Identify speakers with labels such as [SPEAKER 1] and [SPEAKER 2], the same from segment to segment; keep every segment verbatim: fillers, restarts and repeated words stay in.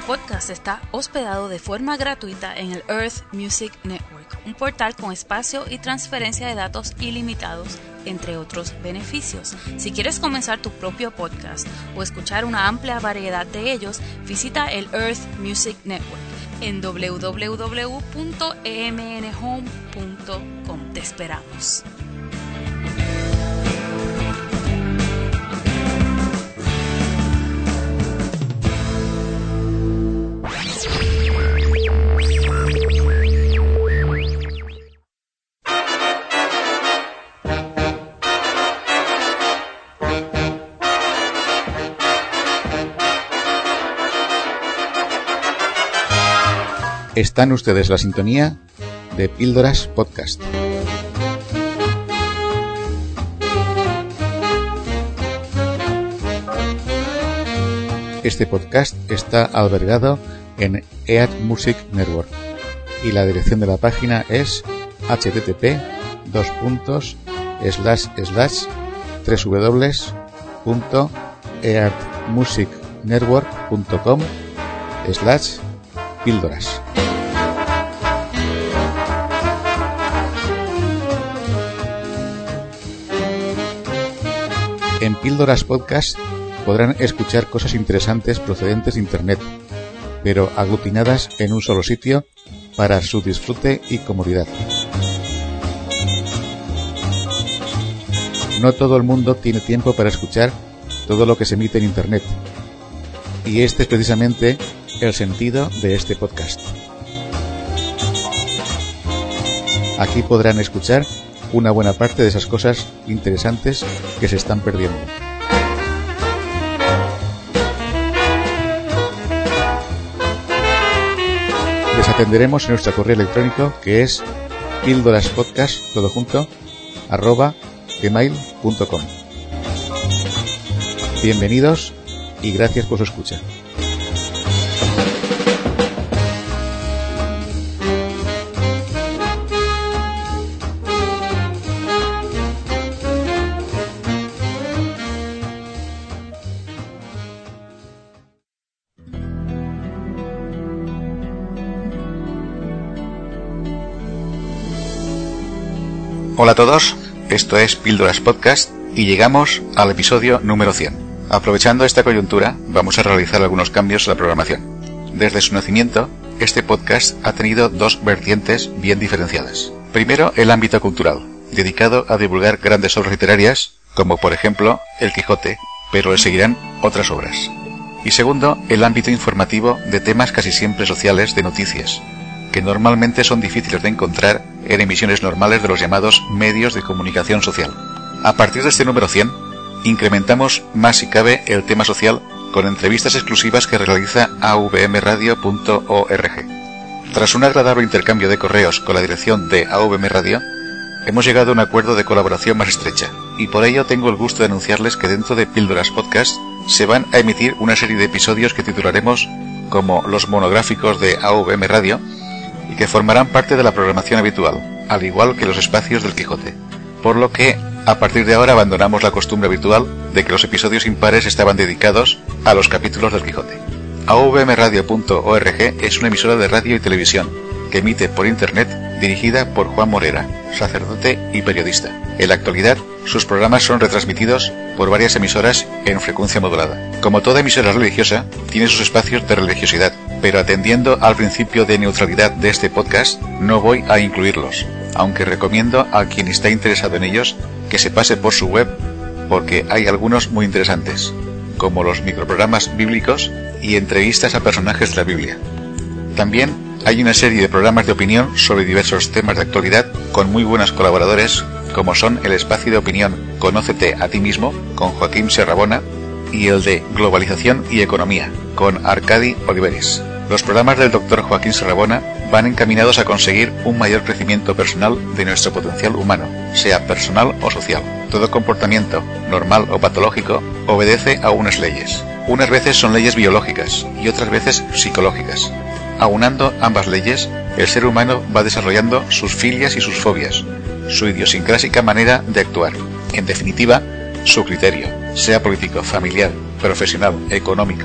[SPEAKER 1] podcast está hospedado de forma gratuita en el Earth Music Network, un portal con espacio y transferencia de datos ilimitados, entre otros beneficios. Si quieres comenzar tu propio podcast o escuchar una amplia variedad de ellos, visita el Earth Music Network en doble u doble u doble u punto e m n home punto com. Te esperamos.
[SPEAKER 2] Están ustedes en la sintonía de Píldoras Podcast. Este podcast está albergado en Earth Music Network y la dirección de la página es h t t p dos puntos slash slash w w w punto earth music network punto com slash píldoras. En Píldoras Podcast podrán escuchar cosas interesantes procedentes de Internet, pero aglutinadas en un solo sitio para su disfrute y comodidad. No todo el mundo tiene tiempo para escuchar todo lo que se emite en Internet, y este es precisamente el sentido de este podcast. Aquí podrán escuchar una buena parte de esas cosas interesantes que se están perdiendo. Les atenderemos en nuestro correo electrónico, que es píldoraspodcast todo junto arroba gmail punto com. Bienvenidos y gracias por su escucha.
[SPEAKER 3] Hola a todos, esto es Píldoras Podcast y llegamos al episodio número cien. Aprovechando esta coyuntura, vamos a realizar algunos cambios en la programación. Desde su nacimiento, este podcast ha tenido dos vertientes bien diferenciadas. Primero, el ámbito cultural, dedicado a divulgar grandes obras literarias, como por ejemplo El Quijote, pero le seguirán otras obras. Y segundo, el ámbito informativo de temas casi siempre sociales, de noticias, que normalmente son difíciles de encontrar en emisiones normales de los llamados medios de comunicación social. A partir de este número cien, incrementamos más si cabe el tema social con entrevistas exclusivas que realiza a v m radio punto org. Tras un agradable intercambio de correos con la dirección de A V M Radio, hemos llegado a un acuerdo de colaboración más estrecha, y por ello tengo el gusto de anunciarles que dentro de Píldoras Podcast se van a emitir una serie de episodios que titularemos como los monográficos de A V M Radio, y que formarán parte de la programación habitual, al igual que los espacios del Quijote, por lo que a partir de ahora abandonamos la costumbre habitual de que los episodios impares estaban dedicados a los capítulos del Quijote. A v m radio punto org es una emisora de radio y televisión que emite por internet, dirigida por Juan Morera, sacerdote y periodista. En la actualidad, sus programas son retransmitidos por varias emisoras en frecuencia modulada. Como toda emisora religiosa, tiene sus espacios de religiosidad, pero atendiendo al principio de neutralidad de este podcast, no voy a incluirlos, aunque recomiendo a quien está interesado en ellos que se pase por su web, porque hay algunos muy interesantes, como los microprogramas bíblicos y entrevistas a personajes de la Biblia. También hay una serie de programas de opinión sobre diversos temas de actualidad con muy buenos colaboradores, como son el espacio de opinión Conócete a ti mismo, con Joaquín Serrabona, y el de Globalización y Economía, con Arcadi Oliveres. Los programas del doctor Joaquín Serrabona van encaminados a conseguir un mayor crecimiento personal de nuestro potencial humano, sea personal o social. Todo comportamiento, normal o patológico, obedece a unas leyes. Unas veces son leyes biológicas y otras veces psicológicas. Aunando ambas leyes, el ser humano va desarrollando sus filias y sus fobias, su idiosincrásica manera de actuar, en definitiva, su criterio, sea político, familiar, profesional, económico,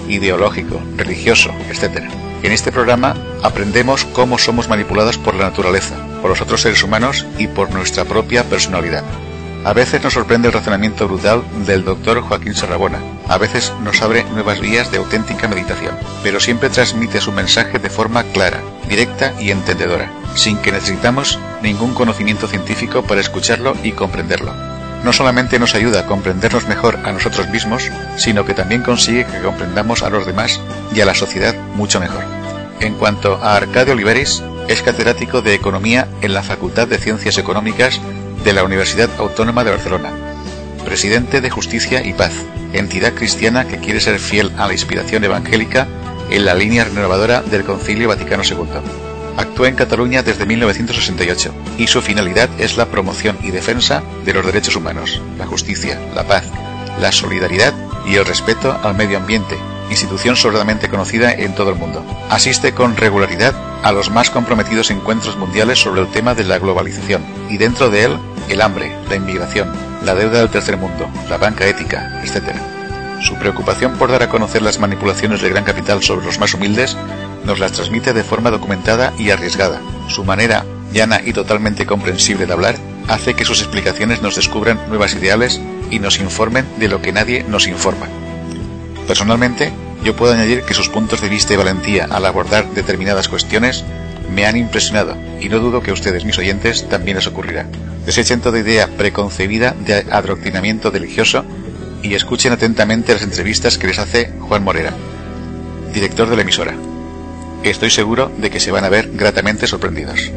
[SPEAKER 3] ideológico, religioso, etcétera. En este programa aprendemos cómo somos manipulados por la naturaleza, por los otros seres humanos y por nuestra propia personalidad. A veces nos sorprende el razonamiento brutal del doctor Joaquín Serrabona, a veces nos abre nuevas vías de auténtica meditación, pero siempre transmite su mensaje de forma clara, directa y entendedora, sin que necesitamos ningún conocimiento científico para escucharlo y comprenderlo. No solamente nos ayuda a comprendernos mejor a nosotros mismos, sino que también consigue que comprendamos a los demás y a la sociedad mucho mejor. En cuanto a Arcadio Oliveris, es catedrático de Economía en la Facultad de Ciencias Económicas de la Universidad Autónoma de Barcelona, presidente de Justicia y Paz, entidad cristiana que quiere ser fiel a la inspiración evangélica en la línea renovadora del Concilio Vaticano segundo. Actúa en Cataluña desde mil novecientos sesenta y ocho y su finalidad es la promoción y defensa de los derechos humanos, la justicia, la paz, la solidaridad y el respeto al medio ambiente, institución sobradamente conocida en todo el mundo. Asiste con regularidad a los más comprometidos encuentros mundiales sobre el tema de la globalización y dentro de él el hambre, la inmigración, la deuda del tercer mundo, la banca ética, etcétera. Su preocupación por dar a conocer las manipulaciones del gran capital sobre los más humildes nos las transmite de forma documentada y arriesgada. Su manera llana y totalmente comprensible de hablar hace que sus explicaciones nos descubran nuevas ideales y nos informen de lo que nadie nos informa. Personalmente, yo puedo añadir que sus puntos de vista y valentía al abordar determinadas cuestiones me han impresionado y no dudo que a ustedes, mis oyentes, también les ocurrirá. Desechen toda idea preconcebida de adoctrinamiento religioso y escuchen atentamente las entrevistas que les hace Juan Morera, director de la emisora. Estoy seguro de que se van a ver gratamente sorprendidos.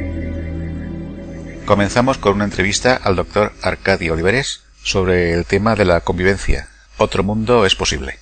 [SPEAKER 3] Comenzamos con una entrevista al doctor Arcadio Oliveris sobre el tema de la convivencia. Otro mundo es posible.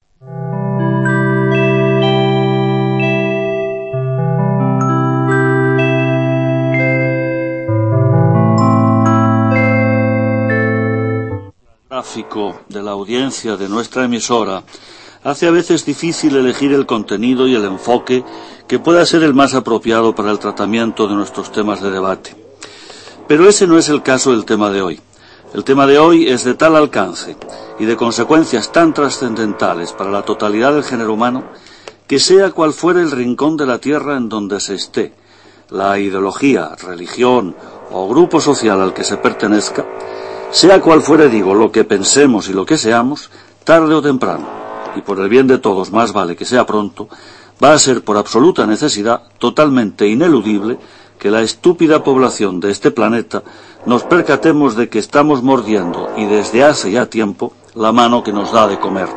[SPEAKER 4] Gráfico de la audiencia de nuestra emisora hace a veces difícil elegir el contenido y el enfoque que pueda ser el más apropiado para el tratamiento de nuestros temas de debate. Pero ese no es el caso del tema de hoy. El tema de hoy es de tal alcance y de consecuencias tan trascendentales para la totalidad del género humano que sea cual fuere el rincón de la tierra en donde se esté, la ideología, religión o grupo social al que se pertenezca, sea cual fuere, digo, lo que pensemos y lo que seamos, tarde o temprano, y por el bien de todos más vale que sea pronto, va a ser por absoluta necesidad totalmente ineludible que la estúpida población de este planeta nos percatemos de que estamos mordiendo, y desde hace ya tiempo, la mano que nos da de comer.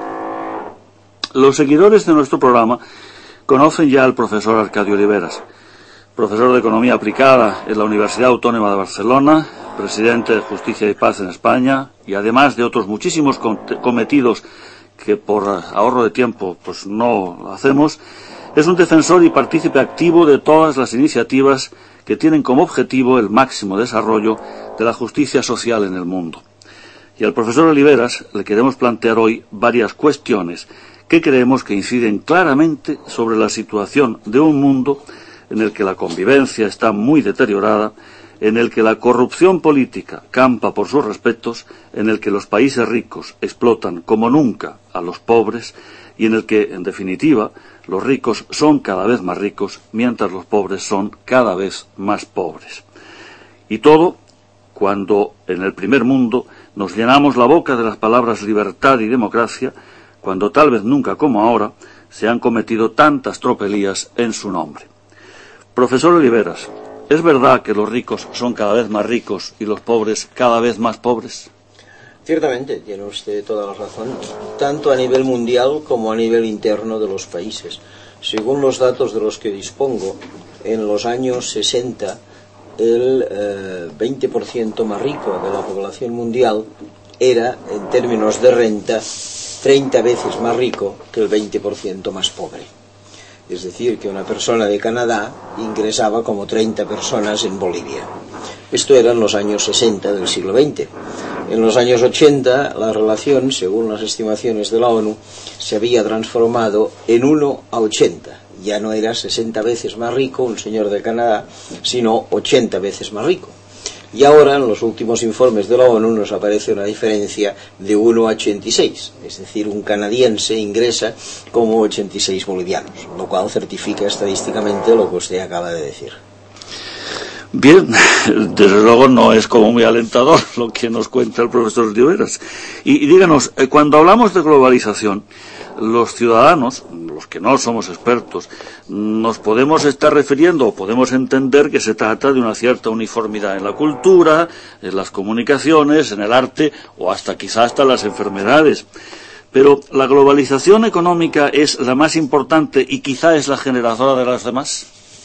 [SPEAKER 4] Los seguidores de nuestro programa conocen ya al profesor Arcadio Oliveras, profesor de Economía Aplicada en la Universidad Autónoma de Barcelona, presidente de Justicia y Paz en España, y además de otros muchísimos cometidos que por ahorro de tiempo pues no hacemos, es un defensor y partícipe activo de todas las iniciativas que tienen como objetivo el máximo desarrollo de la justicia social en el mundo. Y al profesor Oliveras le queremos plantear hoy varias cuestiones que creemos que inciden claramente sobre la situación de un mundo en el que la convivencia está muy deteriorada, en el que la corrupción política campa por sus respetos, en el que los países ricos explotan como nunca a los pobres y en el que, en definitiva, los ricos son cada vez más ricos mientras los pobres son cada vez más pobres. Y todo cuando en el primer mundo nos llenamos la boca de las palabras libertad y democracia, cuando tal vez nunca como ahora se han cometido tantas tropelías en su nombre. Profesor Oliveras, ¿es verdad que los ricos son cada vez más ricos y los pobres cada vez más pobres?
[SPEAKER 5] Ciertamente, tiene usted toda la razón, tanto a nivel mundial como a nivel interno de los países. Según los datos de los que dispongo, en los años sesenta, el eh, veinte por ciento más rico de la población mundial era, en términos de renta, treinta veces más rico que el veinte por ciento más pobre. Es decir, que una persona de Canadá ingresaba como treinta personas en Bolivia. Esto era en los años sesenta del siglo veinte. En los años ochenta, la relación, según las estimaciones de la ONU, se había transformado en uno a ochenta. Ya no era sesenta veces más rico un señor de Canadá, sino ochenta veces más rico. Y ahora, en los últimos informes de la ONU, nos aparece una diferencia de uno a ochenta y seis, es decir, un canadiense ingresa como ochenta y seis bolivianos, lo cual certifica estadísticamente lo que usted acaba de decir.
[SPEAKER 4] Bien, desde luego no es como muy alentador lo que nos cuenta el profesor Lloveras. Y, y díganos, cuando hablamos de globalización, los ciudadanos, los que no somos expertos, nos podemos estar refiriendo o podemos entender que se trata de una cierta uniformidad en la cultura, en las comunicaciones, en el arte o hasta quizá hasta las enfermedades. Pero ¿la globalización económica es la más importante y quizá es la generadora de las demás?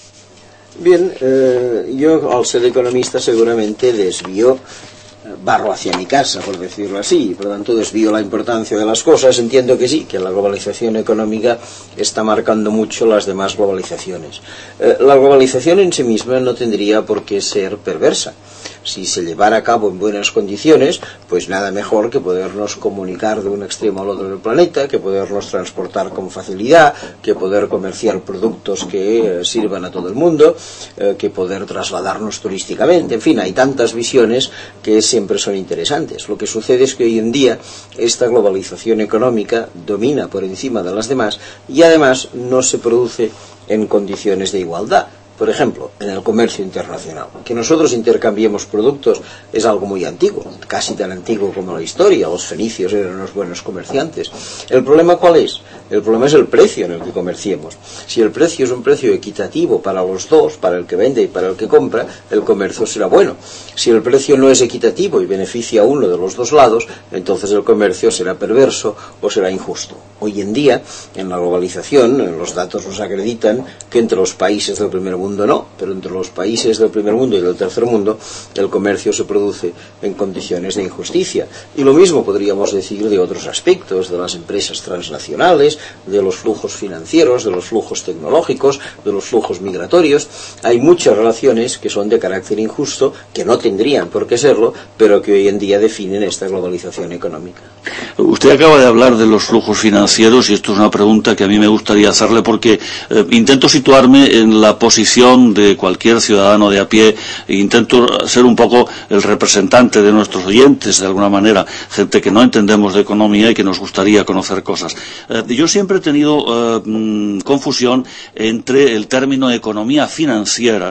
[SPEAKER 5] Bien, eh, yo al ser economista seguramente desvío barro hacia mi casa, por decirlo así, por lo tanto desvío la importancia de las cosas. Entiendo que sí, que la globalización económica está marcando mucho las demás globalizaciones. Eh, la globalización en sí misma no tendría por qué ser perversa. Si se llevara a cabo en buenas condiciones, pues nada mejor que podernos comunicar de un extremo al otro del planeta, que podernos transportar con facilidad, que poder comerciar productos que eh, sirvan a todo el mundo, eh, que poder trasladarnos turísticamente. En fin, hay tantas visiones que siempre son interesantes. Lo que sucede es que hoy en día esta globalización económica domina por encima de las demás y además no se produce en condiciones de igualdad. Por ejemplo, en el comercio internacional. Que nosotros intercambiemos productos es algo muy antiguo, casi tan antiguo como la historia. Los fenicios eran unos buenos comerciantes. ¿El problema cuál es? El problema es el precio en el que comerciemos. Si el precio es un precio equitativo para los dos, para el que vende y para el que compra, el comercio será bueno. Si el precio no es equitativo y beneficia a uno de los dos lados, entonces el comercio será perverso o será injusto. Hoy en día, en la globalización, los datos nos acreditan que entre los países del primer mundo no, pero entre los países del primer mundo y del tercer mundo, el comercio se produce en condiciones de injusticia. Y lo mismo podríamos decir de otros aspectos, de las empresas transnacionales, de los flujos financieros, de los flujos tecnológicos, de los flujos migratorios. Hay muchas relaciones que son de carácter injusto, que no tendrían por qué serlo, pero que hoy en día definen esta globalización económica.
[SPEAKER 4] Usted acaba de hablar de los flujos financieros y esto es una pregunta que a mí me gustaría hacerle porque eh, intento situarme en la posición de cualquier ciudadano de a pie e intento ser un poco el representante de nuestros oyentes, de alguna manera, gente que no entendemos de economía y que nos gustaría conocer cosas. Eh, yo siempre he tenido eh, confusión entre el término economía financiera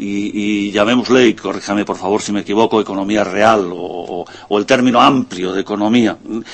[SPEAKER 4] y, y llamémosle, y corríjame por favor si me equivoco, economía real o, o, o el término amplio de economía.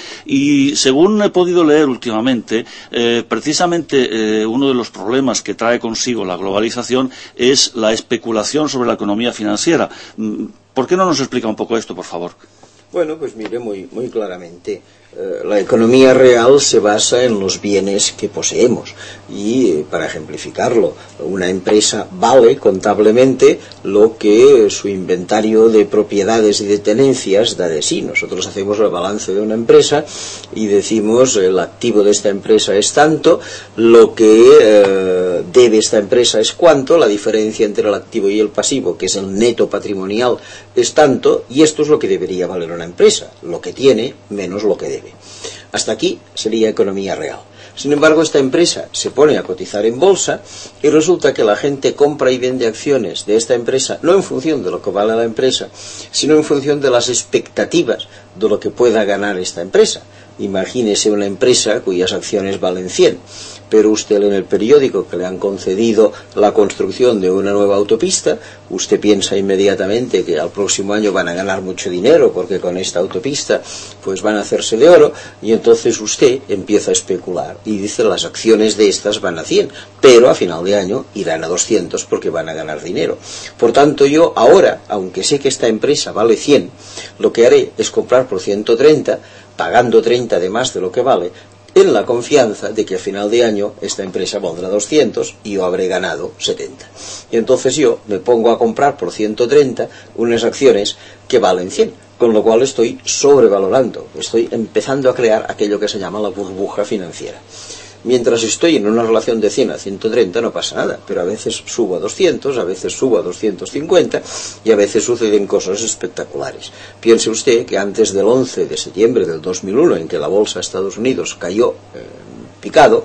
[SPEAKER 4] Y según he podido leer últimamente, eh, precisamente eh, uno de los problemas que trae consigo la globalización es la especulación sobre la economía financiera. ¿Por qué no nos explica un poco esto, por favor?
[SPEAKER 5] Bueno, pues mire muy, muy claramente. Eh, la economía real se basa en los bienes que poseemos y, eh, para ejemplificarlo, una empresa vale contablemente lo que su inventario de propiedades y de tenencias da de sí. Nosotros hacemos el balance de una empresa y decimos el activo de esta empresa es tanto, lo que eh, debe esta empresa es cuánto, la diferencia entre el activo y el pasivo, que es el neto patrimonial, es tanto, y esto es lo que debería valer una empresa, lo que tiene menos lo que debe. Hasta aquí sería economía real. Sin embargo, esta empresa se pone a cotizar en bolsa y resulta que la gente compra y vende acciones de esta empresa no en función de lo que vale la empresa, sino en función de las expectativas de lo que pueda ganar esta empresa. Imagínese una empresa cuyas acciones valen cien, pero usted en el periódico que le han concedido la construcción de una nueva autopista, usted piensa inmediatamente que al próximo año van a ganar mucho dinero porque con esta autopista pues van a hacerse de oro, y entonces usted empieza a especular y dice las acciones de estas van a cien, pero a final de año irán a doscientos porque van a ganar dinero. Por tanto, yo ahora, aunque sé que esta empresa vale cien, lo que haré es comprar por ciento treinta, pagando treinta de más de lo que vale, en la confianza de que a final de año esta empresa valdrá doscientos y yo habré ganado setenta. Y entonces yo me pongo a comprar por ciento treinta unas acciones que valen cien, con lo cual estoy sobrevalorando, estoy empezando a crear aquello que se llama la burbuja financiera. Mientras estoy en una relación de cien a ciento treinta no pasa nada, pero a veces subo a doscientos, a veces subo a doscientos cincuenta y a veces suceden cosas espectaculares. Piense usted que antes del once de septiembre del dos mil uno, en que la bolsa de Estados Unidos cayó eh, picado,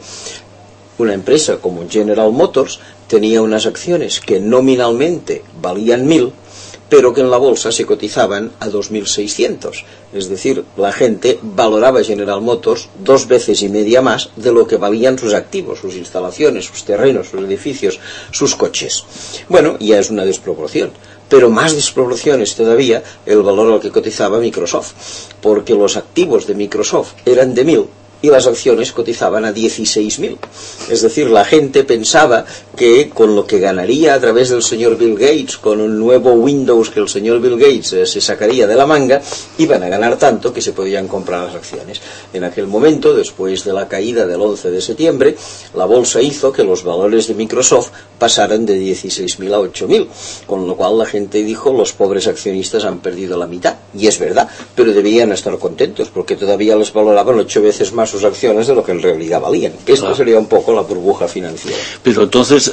[SPEAKER 5] una empresa como General Motors tenía unas acciones que nominalmente valían mil, pero que en la bolsa se cotizaban a dos mil seiscientos. Es decir, la gente valoraba General Motors dos veces y media más de lo que valían sus activos, sus instalaciones, sus terrenos, sus edificios, sus coches. Bueno, ya es una desproporción. Pero más desproporción es todavía el valor al que cotizaba Microsoft, porque los activos de Microsoft eran de mil y las acciones cotizaban a dieciséis mil. Es decir, la gente pensaba que con lo que ganaría a través del señor Bill Gates, con un nuevo Windows que el señor Bill Gates eh, se sacaría de la manga, iban a ganar tanto que se podían comprar las acciones. En aquel momento, después de la caída del once de septiembre, la bolsa hizo que los valores de Microsoft pasaran de dieciséis mil a ocho mil, con lo cual la gente dijo, los pobres accionistas han perdido la mitad. Y es verdad, pero debían estar contentos, porque todavía les valoraban ocho veces más sus acciones de lo que en realidad valían. Esta claro. sería un poco la burbuja financiera.
[SPEAKER 4] Pero entonces,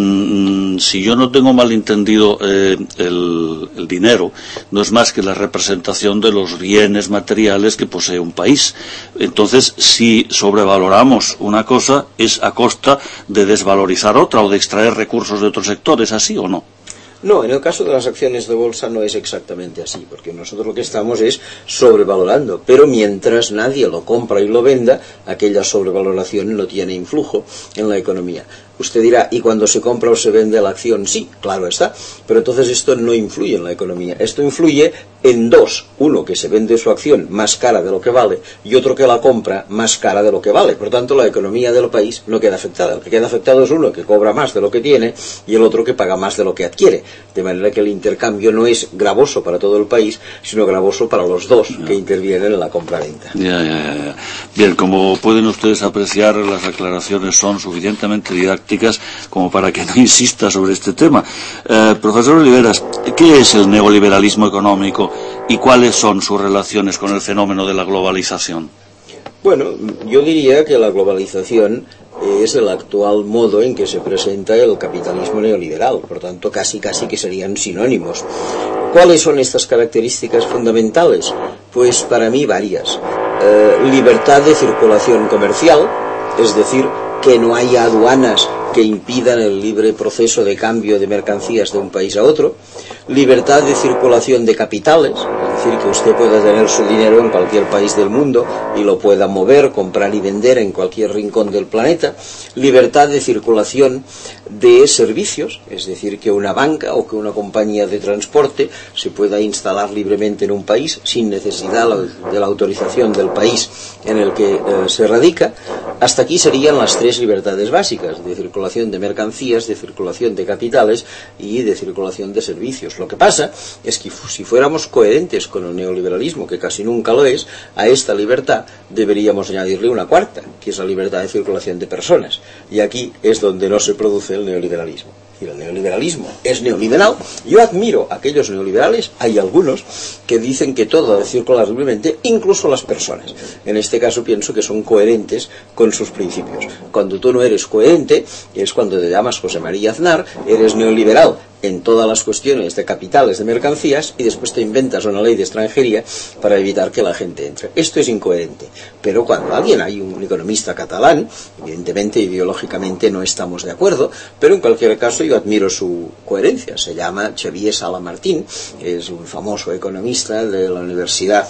[SPEAKER 4] eh, si yo no tengo malentendido, eh, el, el dinero no es más que la representación de los bienes materiales que posee un país. Entonces, si sobrevaloramos una cosa, es a costa de desvalorizar otra o de extraer recursos de otros sectores, ¿así o no?
[SPEAKER 5] No, en el caso de las acciones de bolsa no es exactamente así, porque nosotros lo que estamos es sobrevalorando, pero mientras nadie lo compra y lo venda, aquella sobrevaloración no tiene influjo en la economía. Usted dirá, ¿y cuando se compra o se vende la acción? Sí, claro está, pero entonces esto no influye en la economía. Esto influye en dos. Uno, que se vende su acción más cara de lo que vale, y otro que la compra más cara de lo que vale. Por tanto, la economía del país no queda afectada. El que queda afectado es uno que cobra más de lo que tiene y el otro que paga más de lo que adquiere. De manera que el intercambio no es gravoso para todo el país, sino gravoso para los dos ya. que intervienen en la compra-venta.
[SPEAKER 4] Ya, ya, ya, ya. Bien, como pueden ustedes apreciar, las aclaraciones son suficientemente didácticas como para que no insista sobre este tema. Eh, profesor Oliveras, ¿qué es el neoliberalismo económico y cuáles son sus relaciones con el fenómeno de la globalización?
[SPEAKER 5] Bueno, yo diría que la globalización es el actual modo en que se presenta el capitalismo neoliberal, por tanto casi casi que serían sinónimos. ¿Cuáles son estas características fundamentales? Pues para mí varias. Eh, libertad de circulación comercial, es decir, que no haya aduanas que impidan el libre proceso de cambio de mercancías de un país a otro, libertad de circulación de capitales, es decir, que usted pueda tener su dinero en cualquier país del mundo y lo pueda mover, comprar y vender en cualquier rincón del planeta, libertad de circulación de servicios, es decir, que una banca o que una compañía de transporte se pueda instalar libremente en un país sin necesidad de la autorización del país en el que eh, se radica. Hasta aquí serían las tres libertades básicas, de circulación de mercancías, de circulación de capitales y de circulación de servicios. Lo que pasa es que si fuéramos coherentes con el neoliberalismo, que casi nunca lo es, a esta libertad deberíamos añadirle una cuarta, que es la libertad de circulación de personas. Y aquí es donde no se produce el neoliberalismo. Y el neoliberalismo es neoliberal. Yo admiro a aquellos neoliberales, hay algunos que dicen que todo debe circular libremente, incluso las personas. En este caso pienso que son coherentes con sus principios. Cuando tú no eres coherente, es cuando te llamas José María Aznar, eres neoliberal en todas las cuestiones de capitales, de mercancías, y después te inventas una ley de extranjería para evitar que la gente entre. Esto es incoherente. Pero cuando alguien, hay un economista catalán, evidentemente ideológicamente no estamos de acuerdo, pero en cualquier caso yo admiro su coherencia. Se llama Xavier Sala Martín, que es un famoso economista de la Universidad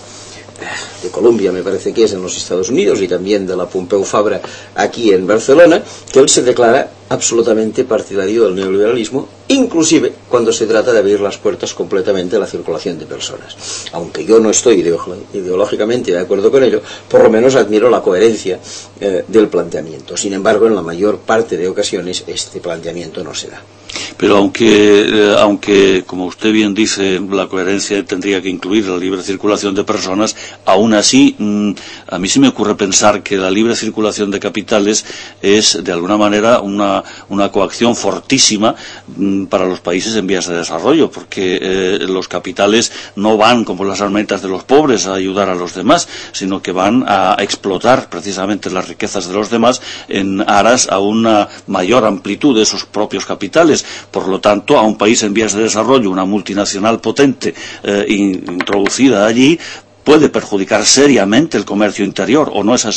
[SPEAKER 5] de Columbia, me parece que es, en los Estados Unidos, y también de la Pompeu Fabra aquí en Barcelona, que él se declara absolutamente partidario del neoliberalismo, inclusive cuando se trata de abrir las puertas completamente a la circulación de personas. Aunque yo no estoy ideológicamente de acuerdo con ello, por lo menos admiro la coherencia eh, del planteamiento. Sin embargo, en la mayor parte de ocasiones este planteamiento no se da.
[SPEAKER 4] Pero aunque, eh, aunque, como usted bien dice, la coherencia tendría que incluir la libre circulación de personas, aún así, mmm, a mí sí me ocurre pensar que la libre circulación de capitales es, de alguna manera, una, una coacción fortísima mmm, para los países en vías de desarrollo, porque eh, los capitales no van, como las almetas de los pobres, a ayudar a los demás, sino que van a explotar precisamente las riquezas de los demás en aras a una mayor amplitud de sus propios capitales. Por lo tanto, a un país en vías de desarrollo, una multinacional potente eh, introducida allí, puede perjudicar seriamente el comercio interior, ¿o no es así?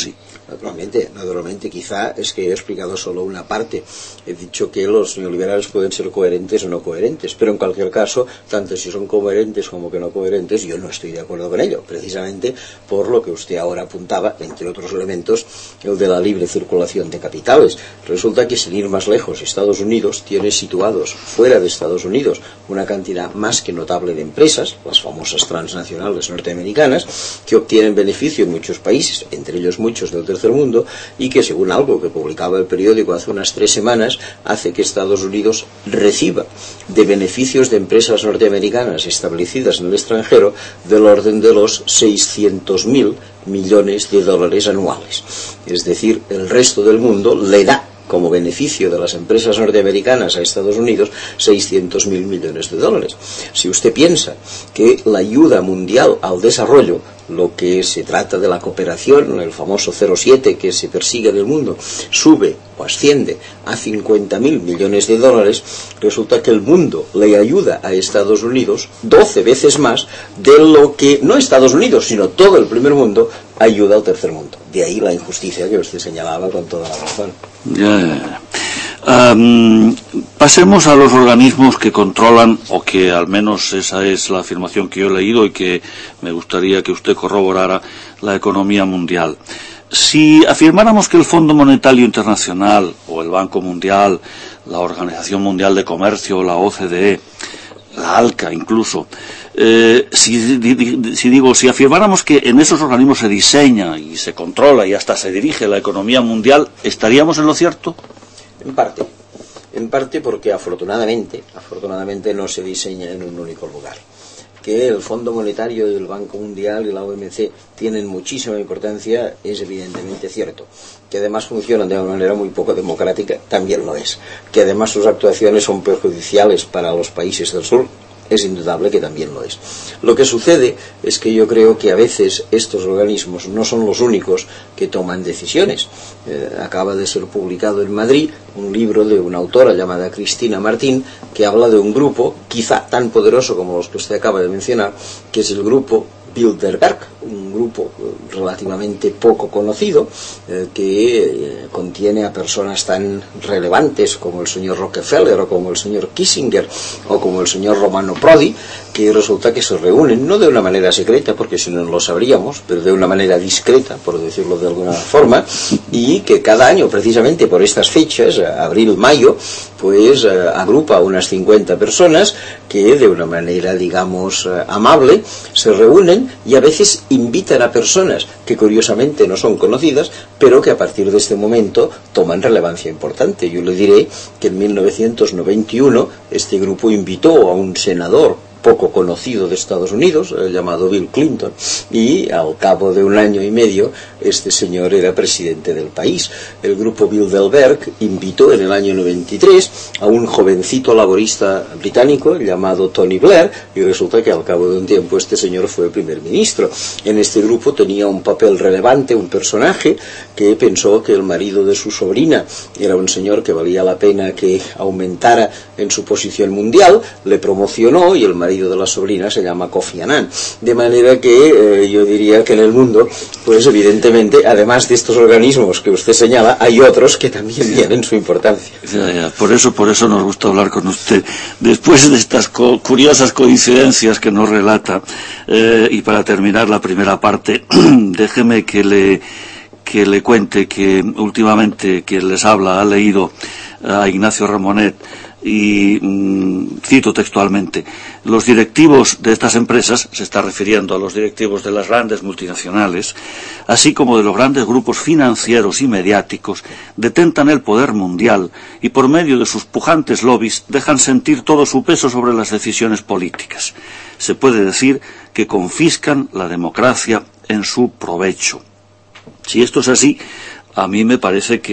[SPEAKER 5] Naturalmente, naturalmente, quizá es que he explicado solo una parte. He dicho que los neoliberales pueden ser coherentes o no coherentes, pero en cualquier caso, tanto si son coherentes como que no coherentes, yo no estoy de acuerdo con ello, precisamente por lo que usted ahora apuntaba, entre otros elementos, el de la libre circulación de capitales. Resulta que, sin ir más lejos, Estados Unidos tiene situados fuera de Estados Unidos una cantidad más que notable de empresas, las famosas transnacionales norteamericanas, que obtienen beneficio en muchos países, entre ellos muchos del tercer mundo, y que, según algo que publicaba el periódico hace unas tres semanas, hace que Estados Unidos reciba de beneficios de empresas norteamericanas establecidas en el extranjero del orden de los seiscientos mil millones de dólares anuales. Es decir, el resto del mundo le da como beneficio de las empresas norteamericanas a Estados Unidos seiscientos mil millones de dólares. Si usted piensa que la ayuda mundial al desarrollo, lo que se trata de la cooperación, el famoso cero coma siete que se persigue en el mundo, sube o asciende a cincuenta mil millones de dólares, resulta que el mundo le ayuda a Estados Unidos doce veces más de lo que, no Estados Unidos, sino todo el primer mundo, ayuda al tercer mundo. De ahí la injusticia que usted señalaba con toda la razón.
[SPEAKER 4] Ya, ya, ya. Um, pasemos a los organismos que controlan, o que al menos esa es la afirmación que yo he leído y que me gustaría que usted corroborara, la economía mundial. Si afirmáramos que el Fondo Monetario Internacional o el Banco Mundial, la Organización Mundial de Comercio, la O C D E, la ALCA incluso, eh, si, si digo, si afirmáramos que en esos organismos se diseña y se controla y hasta se dirige la economía mundial, ¿estaríamos en lo cierto?
[SPEAKER 5] En parte, en parte porque afortunadamente, afortunadamente no se diseña en un único lugar. Que el Fondo Monetario y el Banco Mundial y la O M C tienen muchísima importancia es evidentemente cierto. Que además funcionan de una manera muy poco democrática también lo es. Que además sus actuaciones son perjudiciales para los países del sur es indudable que también lo es. Lo que sucede es que yo creo que a veces estos organismos no son los únicos que toman decisiones. Eh, acaba de ser publicado en Madrid un libro de una autora llamada Cristina Martín que habla de un grupo quizá tan poderoso como los que usted acaba de mencionar, que es el grupo Bilderberg, un grupo relativamente poco conocido eh, que eh, contiene a personas tan relevantes como el señor Rockefeller o como el señor Kissinger o como el señor Romano Prodi, que resulta que se reúnen no de una manera secreta, porque si no lo sabríamos, pero de una manera discreta, por decirlo de alguna forma, y que cada año, precisamente por estas fechas, abril, mayo, pues eh, agrupa a unas cincuenta personas que de una manera, digamos, eh, amable, se reúnen y a veces invitan a personas que curiosamente no son conocidas, pero que a partir de este momento toman relevancia importante. Yo le diré que en mil novecientos noventa y uno este grupo invitó a un senador poco conocido de Estados Unidos, eh, llamado Bill Clinton, y al cabo de un año y medio este señor era presidente del país. El grupo Bilderberg invitó en el año noventa y tres a un jovencito laborista británico llamado Tony Blair, y resulta que al cabo de un tiempo este señor fue primer ministro. En este grupo tenía un papel relevante un personaje que pensó que el marido de su sobrina era un señor que valía la pena que aumentara en su posición mundial, le promocionó y el marido de la sobrina se llama Kofi Annan. De manera que eh, yo diría que en el mundo, pues evidentemente, además de estos organismos que usted señala, hay otros que también tienen su importancia.
[SPEAKER 4] Ya, ya. Por eso, por eso nos gusta hablar con usted. Después de estas co curiosas coincidencias que nos relata, eh, y para terminar la primera parte, déjeme que le que le cuente que últimamente quien les habla ha leído a Ignacio Ramonet y mmm, cito textualmente: los directivos de estas empresas, se está refiriendo a los directivos de las grandes multinacionales, así como de los grandes grupos financieros y mediáticos, detentan el poder mundial y por medio de sus pujantes lobbies dejan sentir todo su peso sobre las decisiones políticas. Se puede decir que confiscan la democracia en su provecho. Si esto es así, a mí me parece que,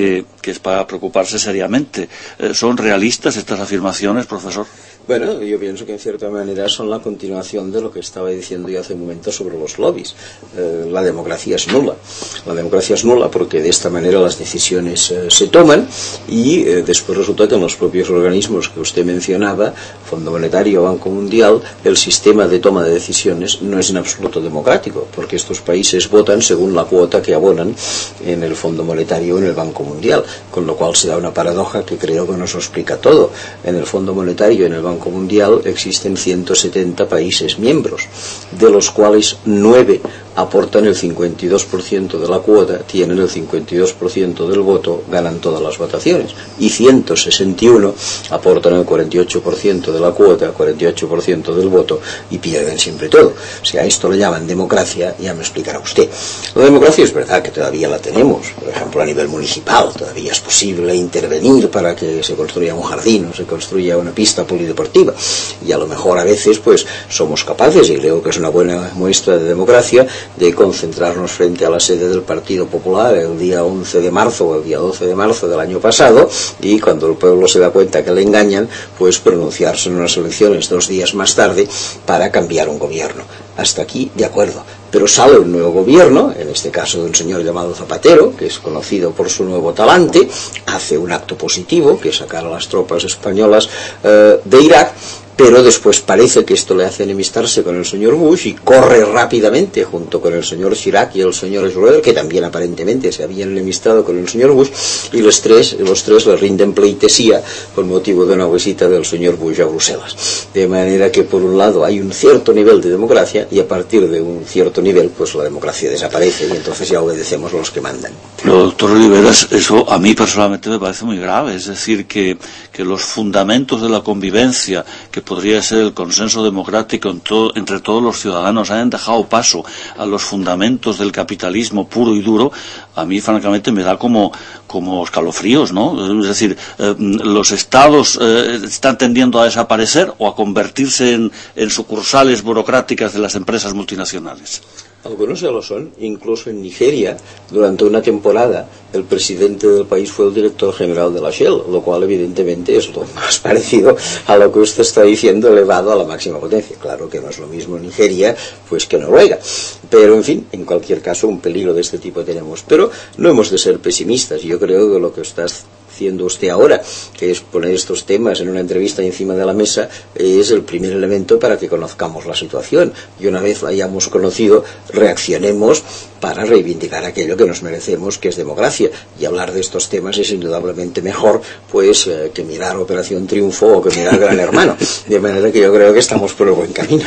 [SPEAKER 4] que es para preocuparse seriamente. Eh, ¿Son realistas estas afirmaciones, profesor?
[SPEAKER 5] Bueno, yo pienso que en cierta manera son la continuación de lo que estaba diciendo yo hace un momento sobre los lobbies. Eh, la democracia es nula. La democracia es nula porque de esta manera las decisiones eh, se toman y eh, después resulta que en los propios organismos que usted mencionaba, Fondo Monetario, Banco Mundial, el sistema de toma de decisiones no es en absoluto democrático, porque estos países votan según la cuota que abonan en el Fondo Monetario o en el Banco Mundial, con lo cual se da una paradoja que creo que nos lo explica todo. En el Fondo Monetario y en el Banco Mundial existen ciento setenta países miembros, de los cuales nueve aportan el cincuenta y dos por ciento de la cuota, tienen el cincuenta y dos por ciento del voto, ganan todas las votaciones, y ciento sesenta y uno aportan el cuarenta y ocho por ciento de la cuota, cuarenta y ocho por ciento del voto, y pierden siempre todo. Si a esto le llaman democracia, ya me explicará usted. La democracia es verdad que todavía la tenemos, por ejemplo a nivel municipal, todavía es posible intervenir para que se construya un jardín o se construya una pista polideportiva, y a lo mejor a veces pues somos capaces, y creo que es una buena muestra de democracia, de concentrarnos frente a la sede del Partido Popular el día once de marzo o el día doce de marzo del año pasado, y cuando el pueblo se da cuenta que le engañan, pues pronunciarse en unas elecciones dos días más tarde para cambiar un gobierno. Hasta aquí, de acuerdo. Pero sale un nuevo gobierno, en este caso de un señor llamado Zapatero, que es conocido por su nuevo talante, hace un acto positivo, que es sacar a las tropas españolas eh, de Irak, pero después parece que esto le hace enemistarse con el señor Bush y corre rápidamente junto con el señor Chirac y el señor Schröder, que también aparentemente se habían enemistado con el señor Bush, y los tres, los tres le rinden pleitesía con motivo de una visita del señor Bush a Bruselas. De manera que por un lado hay un cierto nivel de democracia y a partir de un cierto nivel pues la democracia desaparece y entonces ya obedecemos a los que mandan.
[SPEAKER 4] Pero doctor Oliveras, eso a mí personalmente me parece muy grave, es decir, que, que los fundamentos de la convivencia, que podría ser el consenso democrático en todo, entre todos los ciudadanos, hayan dejado paso a los fundamentos del capitalismo puro y duro, a mí francamente me da como, como escalofríos, ¿no? Es decir, eh, los estados eh, están tendiendo a desaparecer o a convertirse en, en sucursales burocráticas de las empresas multinacionales.
[SPEAKER 5] Algunos ya lo son, incluso en Nigeria, durante una temporada, el presidente del país fue el director general de la Shell, lo cual evidentemente es lo más parecido a lo que usted está diciendo, elevado a la máxima potencia. Claro que no es lo mismo Nigeria pues que Noruega, pero en fin, en cualquier caso un peligro de este tipo tenemos. Pero no hemos de ser pesimistas. Yo creo que lo que está haciendo usted ahora, que es poner estos temas en una entrevista encima de la mesa, es el primer elemento para que conozcamos la situación y una vez la hayamos conocido reaccionemos para reivindicar aquello que nos merecemos, que es democracia, y hablar de estos temas es indudablemente mejor pues eh, que mirar Operación Triunfo o que mirar Gran Hermano, de manera que yo creo que estamos por el buen camino.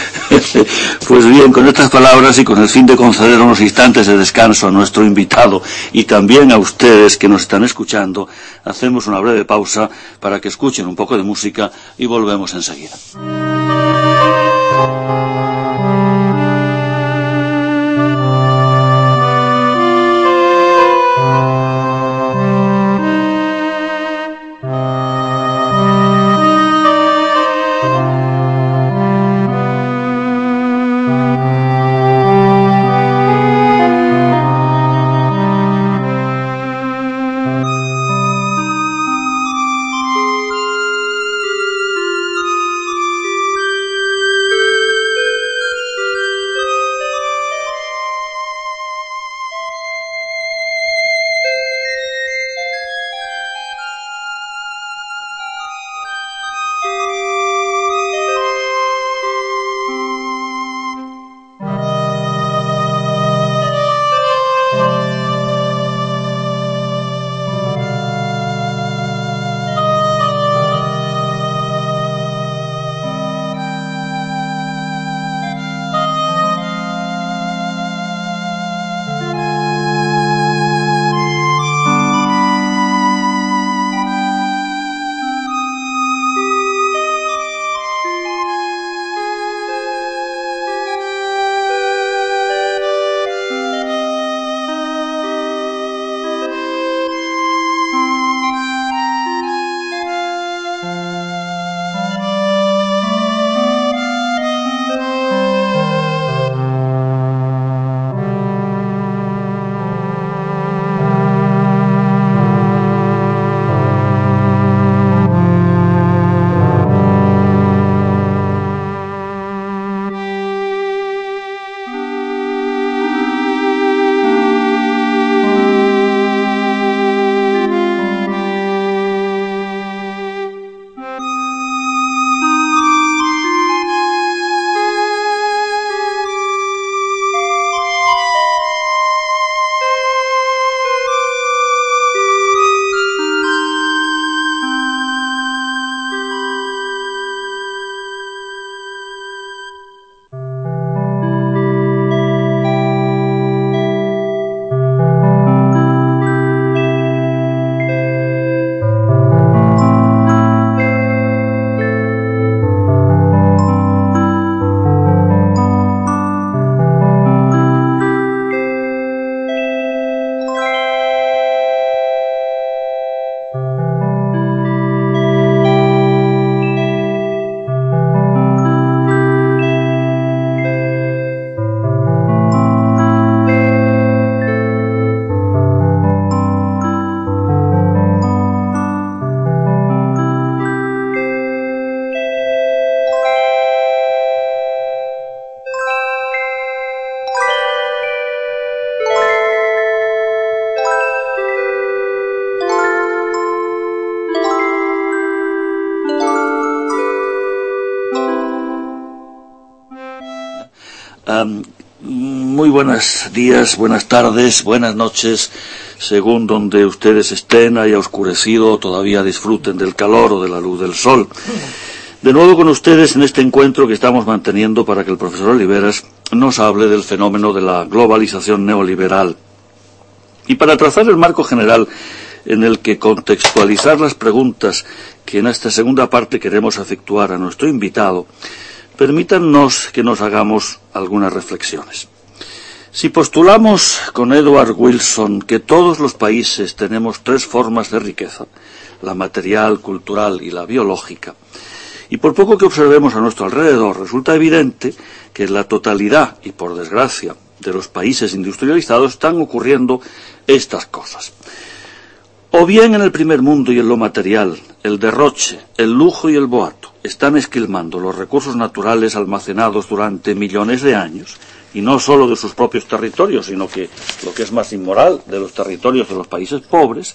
[SPEAKER 4] Pues bien, con estas palabras y con el fin de conceder unos instantes de descanso a nuestro invitado y también a ustedes que nos están escuchando, hacemos una breve pausa para que escuchen un poco de música y volvemos enseguida. Um, muy buenos días, buenas tardes, buenas noches, según donde ustedes estén, haya oscurecido o todavía disfruten del calor o de la luz del sol. De nuevo con ustedes en este encuentro que estamos manteniendo para que el profesor Oliveras nos hable del fenómeno de la globalización neoliberal. Y para trazar el marco general en el que contextualizar las preguntas que en esta segunda parte queremos efectuar a nuestro invitado, permítannos que nos hagamos algunas reflexiones. Si postulamos con Edward Wilson que todos los países tenemos tres formas de riqueza, la material, cultural y la biológica, y por poco que observemos a nuestro alrededor, resulta evidente que en la totalidad, y por desgracia, de los países industrializados están ocurriendo estas cosas. O bien en el primer mundo y en lo material, el derroche, el lujo y el boato están esquilmando los recursos naturales almacenados durante millones de años, y no solo de sus propios territorios, sino que, lo que es más inmoral, de los territorios de los países pobres.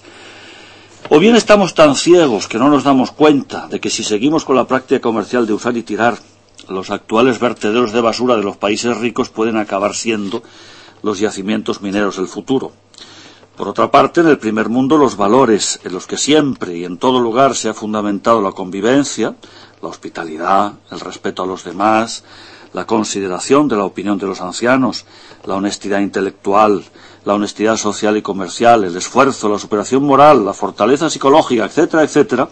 [SPEAKER 4] O bien estamos tan ciegos que no nos damos cuenta de que si seguimos con la práctica comercial de usar y tirar, los actuales vertederos de basura de los países ricos pueden acabar siendo los yacimientos mineros del futuro. Por otra parte, en el primer mundo, los valores en los que siempre y en todo lugar se ha fundamentado la convivencia, la hospitalidad, el respeto a los demás, la consideración de la opinión de los ancianos, la honestidad intelectual, la honestidad social y comercial, el esfuerzo, la superación moral, la fortaleza psicológica, etcétera, etcétera,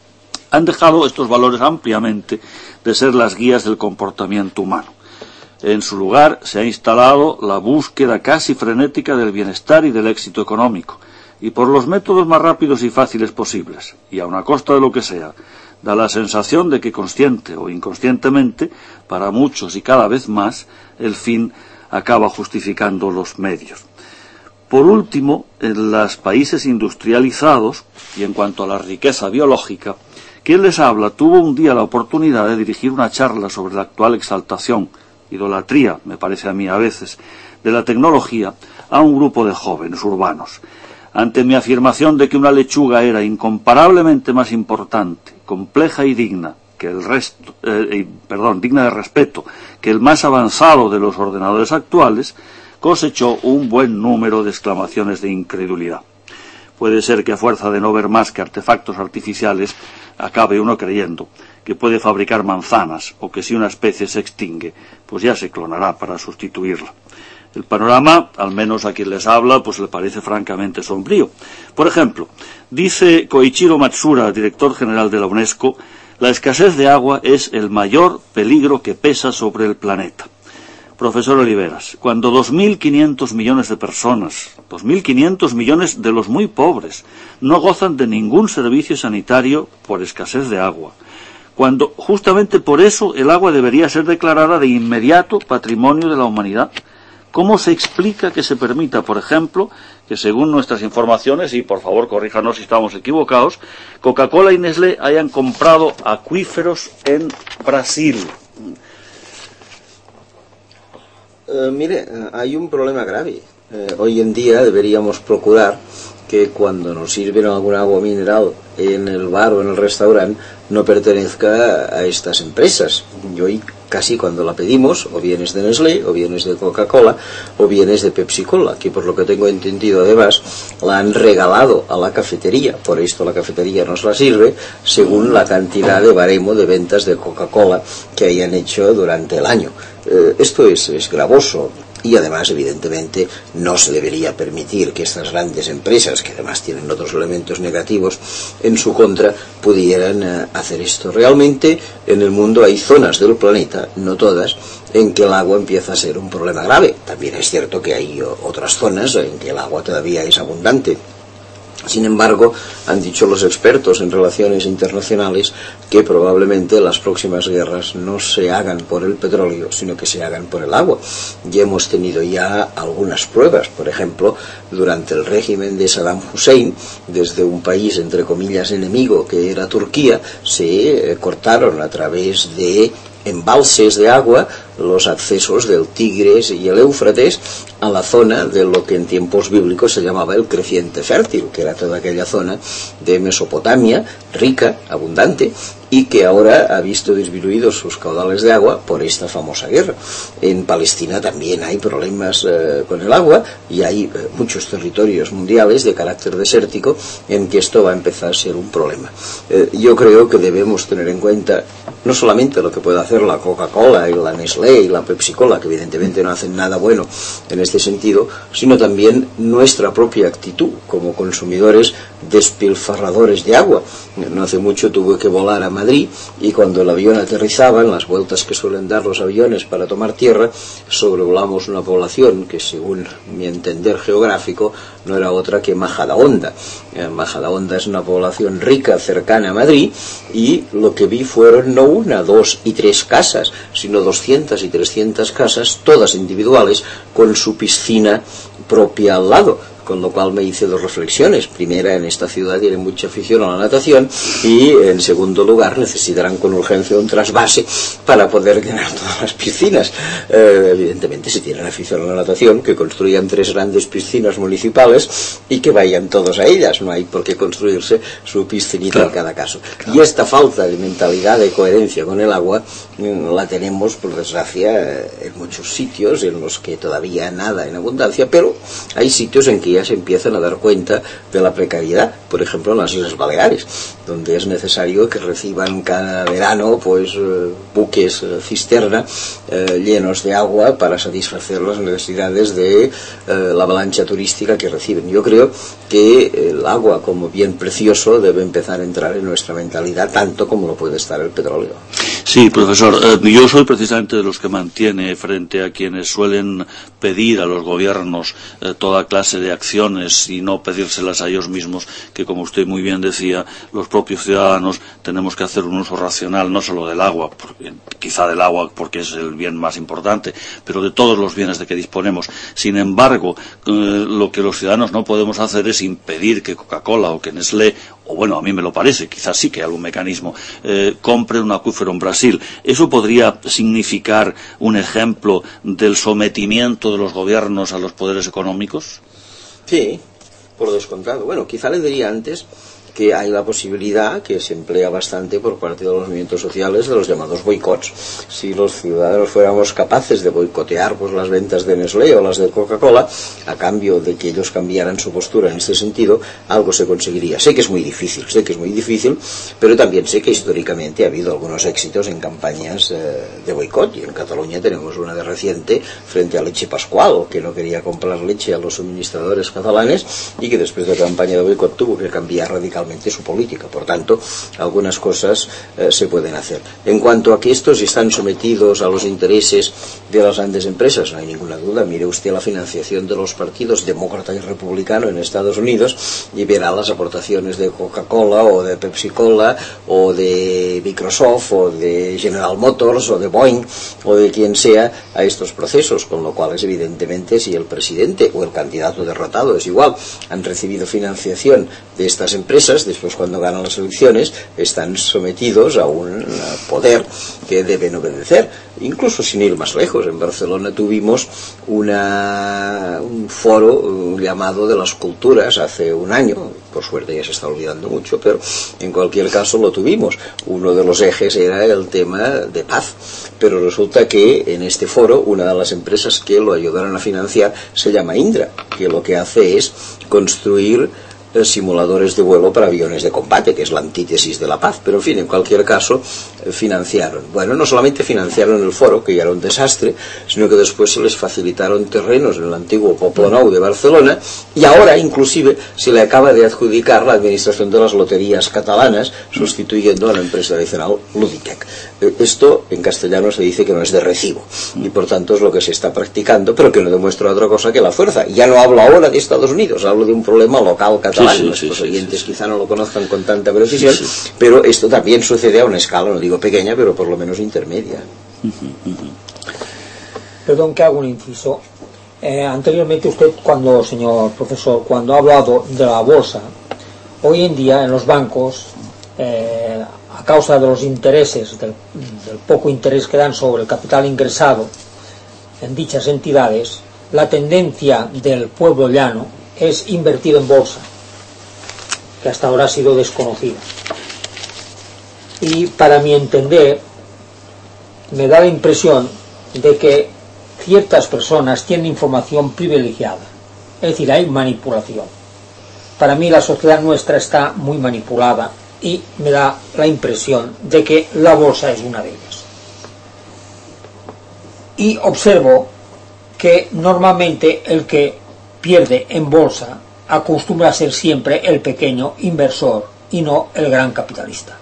[SPEAKER 4] han dejado estos valores ampliamente de ser las guías del comportamiento humano. En su lugar se ha instalado la búsqueda casi frenética del bienestar y del éxito económico, y por los métodos más rápidos y fáciles posibles, y aun a costa de lo que sea, da la sensación de que consciente o inconscientemente, para muchos y cada vez más, el fin acaba justificando los medios. Por último, en los países industrializados, y en cuanto a la riqueza biológica, quien les habla tuvo un día la oportunidad de dirigir una charla sobre la actual exaltación, idolatría, me parece a mí a veces, de la tecnología a un grupo de jóvenes urbanos. Ante mi afirmación de que una lechuga era incomparablemente más importante, compleja y digna que el resto, eh, perdón, digna de respeto que el más avanzado de los ordenadores actuales, cosechó un buen número de exclamaciones de incredulidad. Puede ser que a fuerza de no ver más que artefactos artificiales, acabe uno creyendo que puede fabricar manzanas, o que si una especie se extingue, pues ya se clonará para sustituirla. El panorama, al menos a quien les habla, pues le parece francamente sombrío. Por ejemplo, dice Koichiro Matsura, director general de la UNESCO, la escasez de agua es el mayor peligro que pesa sobre el planeta. Profesor Oliveras, cuando dos mil quinientos millones de personas, dos mil quinientos millones de los muy pobres, no gozan de ningún servicio sanitario por escasez de agua, cuando justamente por eso el agua debería ser declarada de inmediato patrimonio de la humanidad, ¿cómo se explica que se permita, por ejemplo, que según nuestras informaciones, y por favor corríjanos si estamos equivocados, Coca-Cola y Nestlé hayan comprado acuíferos en Brasil?
[SPEAKER 5] Uh, mire, hay un problema grave. Uh, hoy en día deberíamos procurar que cuando nos sirven algún agua mineral en el bar o en el restaurante no pertenezca a estas empresas. Y hoy casi cuando la pedimos, o bien es de Nestlé, o bien es de Coca-Cola, o bien es de Pepsi-Cola, que por lo que tengo entendido además la han regalado a la cafetería. Por esto la cafetería nos la sirve según la cantidad de baremo de ventas de Coca-Cola que hayan hecho durante el año. Eh, esto es, es gravoso. Y además, evidentemente, no se debería permitir que estas grandes empresas, que además tienen otros elementos negativos en su contra, pudieran uh, hacer esto. Realmente, en el mundo hay zonas del planeta, no todas, en que el agua empieza a ser un problema grave. También es cierto que hay uh, otras zonas en que el agua todavía es abundante. Sin embargo, han dicho los expertos en relaciones internacionales que probablemente las próximas guerras no se hagan por el petróleo, sino que se hagan por el agua. Y hemos tenido ya algunas pruebas. Por ejemplo, durante el régimen de Saddam Hussein, desde un país, entre comillas, enemigo, que era Turquía, se eh, cortaron a través de embalses de agua los accesos del Tigris y el Éufrates a la zona de lo que en tiempos bíblicos se llamaba el creciente fértil, que era toda aquella zona de Mesopotamia, rica, abundante, y que ahora ha visto disminuidos sus caudales de agua por esta famosa guerra. En Palestina también hay problemas eh, con el agua, y hay eh, muchos territorios mundiales de carácter desértico en que esto va a empezar a ser un problema. Eh, yo creo que debemos tener en cuenta no solamente lo que puede hacer la Coca-Cola y la Nestlé y la Pepsi-Cola, que evidentemente no hacen nada bueno en este sentido, sino también nuestra propia actitud como consumidores despilfarradores de agua. No hace mucho tuve que volar a Madrid, y cuando el avión aterrizaba, en las vueltas que suelen dar los aviones para tomar tierra, sobrevolamos una población que, según mi entender geográfico, no era otra que Majadahonda. Eh, Majadahonda es una población rica, cercana a Madrid, y lo que vi fueron no una, dos y tres casas, sino doscientas y trescientas casas, todas individuales, con su piscina propia al lado. Con lo cual me hice dos reflexiones. Primera, en esta ciudad tienen mucha afición a la natación, y en segundo lugar necesitarán con urgencia un trasvase para poder llenar todas las piscinas. Eh, evidentemente, si tienen afición a la natación, que construyan tres grandes piscinas municipales y que vayan todos a ellas. No hay por qué construirse su piscinita, claro, en cada caso. Claro. Y esta falta de mentalidad de coherencia con el agua la tenemos, por desgracia, en muchos sitios en los que todavía nada en abundancia, pero hay sitios en que ya se empiezan a dar cuenta de la precariedad. Por ejemplo, en las Islas Baleares, donde es necesario que reciban cada verano pues eh, buques eh, cisterna eh, llenos de agua para satisfacer las necesidades de eh, la avalancha turística que reciben. Yo creo que el agua, como bien precioso, debe empezar a entrar en nuestra mentalidad tanto como lo puede estar el petróleo.
[SPEAKER 4] Sí, profesor, eh, yo soy precisamente de los que mantiene frente a quienes suelen pedir a los gobiernos eh, toda clase de acciones y no pedírselas a ellos mismos, que, como usted muy bien decía, los propios ciudadanos tenemos que hacer un uso racional no solo del agua, porque, quizá del agua porque es el bien más importante, pero de todos los bienes de que disponemos. Sin embargo, eh, lo que los ciudadanos no podemos hacer es impedir que Coca-Cola o que Nestlé, o bueno, a mí me lo parece, quizás sí que hay algún mecanismo, eh, compre un acuífero en Brasil. ¿Eso podría significar un ejemplo del sometimiento de los gobiernos a los poderes económicos?
[SPEAKER 5] Sí, por descontado. Bueno, quizá le diría antes que hay la posibilidad, que se emplea bastante por parte de los movimientos sociales, de los llamados boicots. Si los ciudadanos fuéramos capaces de boicotear pues las ventas de Nestlé o las de Coca-Cola, a cambio de que ellos cambiaran su postura en este sentido, algo se conseguiría. Sé que es muy difícil, sé que es muy difícil, pero también sé que históricamente ha habido algunos éxitos en campañas eh, de boicot, y en Cataluña tenemos una de reciente frente a Leche Pascual, que no quería comprar leche a los suministradores catalanes, y que después de la campaña de boicot tuvo que cambiar radicalmente su política. Por tanto, algunas cosas eh, se pueden hacer. En cuanto a que estos están sometidos a los intereses de las grandes empresas, no hay ninguna duda. Mire usted la financiación de los partidos demócrata y republicano en Estados Unidos y verá las aportaciones de Coca-Cola o de Pepsi-Cola o de Microsoft o de General Motors o de Boeing o de quien sea a estos procesos, con lo cual es evidentemente, si el presidente o el candidato derrotado es igual, han recibido financiación de estas empresas, después cuando ganan las elecciones están sometidos a un poder que deben obedecer. Incluso sin ir más lejos, en Barcelona tuvimos una, un foro llamado de las culturas hace un año, por suerte ya se está olvidando mucho, pero en cualquier caso lo tuvimos. Uno de los ejes era el tema de paz, pero resulta que en este foro una de las empresas que lo ayudaron a financiar se llama Indra, que lo que hace es construir simuladores de vuelo para aviones de combate, que es la antítesis de la paz. Pero en fin, en cualquier caso financiaron. Bueno, no solamente financiaron el foro, que ya era un desastre, sino que después se les facilitaron terrenos en el antiguo Poble Nou de Barcelona, y ahora inclusive se le acaba de adjudicar la administración de las loterías catalanas, sustituyendo a la empresa tradicional Luditec. Esto en castellano se dice que no es de recibo, y por tanto es lo que se está practicando, pero que no demuestra otra cosa que la fuerza. Ya no hablo ahora de Estados Unidos, hablo de un problema local catalán. Sí, sí, Nuestros sí, oyentes sí, sí. quizá no lo conozcan con tanta precisión, sí, sí. pero esto también sucede a una escala, no digo pequeña, pero por lo menos intermedia.
[SPEAKER 6] Uh-huh, uh-huh. Perdón que hago un inciso. Eh, anteriormente usted, cuando, señor profesor, cuando ha hablado de la bolsa, hoy en día en los bancos, eh, a causa de los intereses, del, del poco interés que dan sobre el capital ingresado en dichas entidades, la tendencia del pueblo llano es invertir en bolsa, que hasta ahora ha sido desconocida. Y para mi entender, me da la impresión de que ciertas personas tienen información privilegiada, es decir, hay manipulación. Para mí la sociedad nuestra está muy manipulada y me da la impresión de que la bolsa es una de ellas. Y observo que normalmente el que pierde en bolsa acostumbra a ser siempre el pequeño inversor y no el gran capitalista.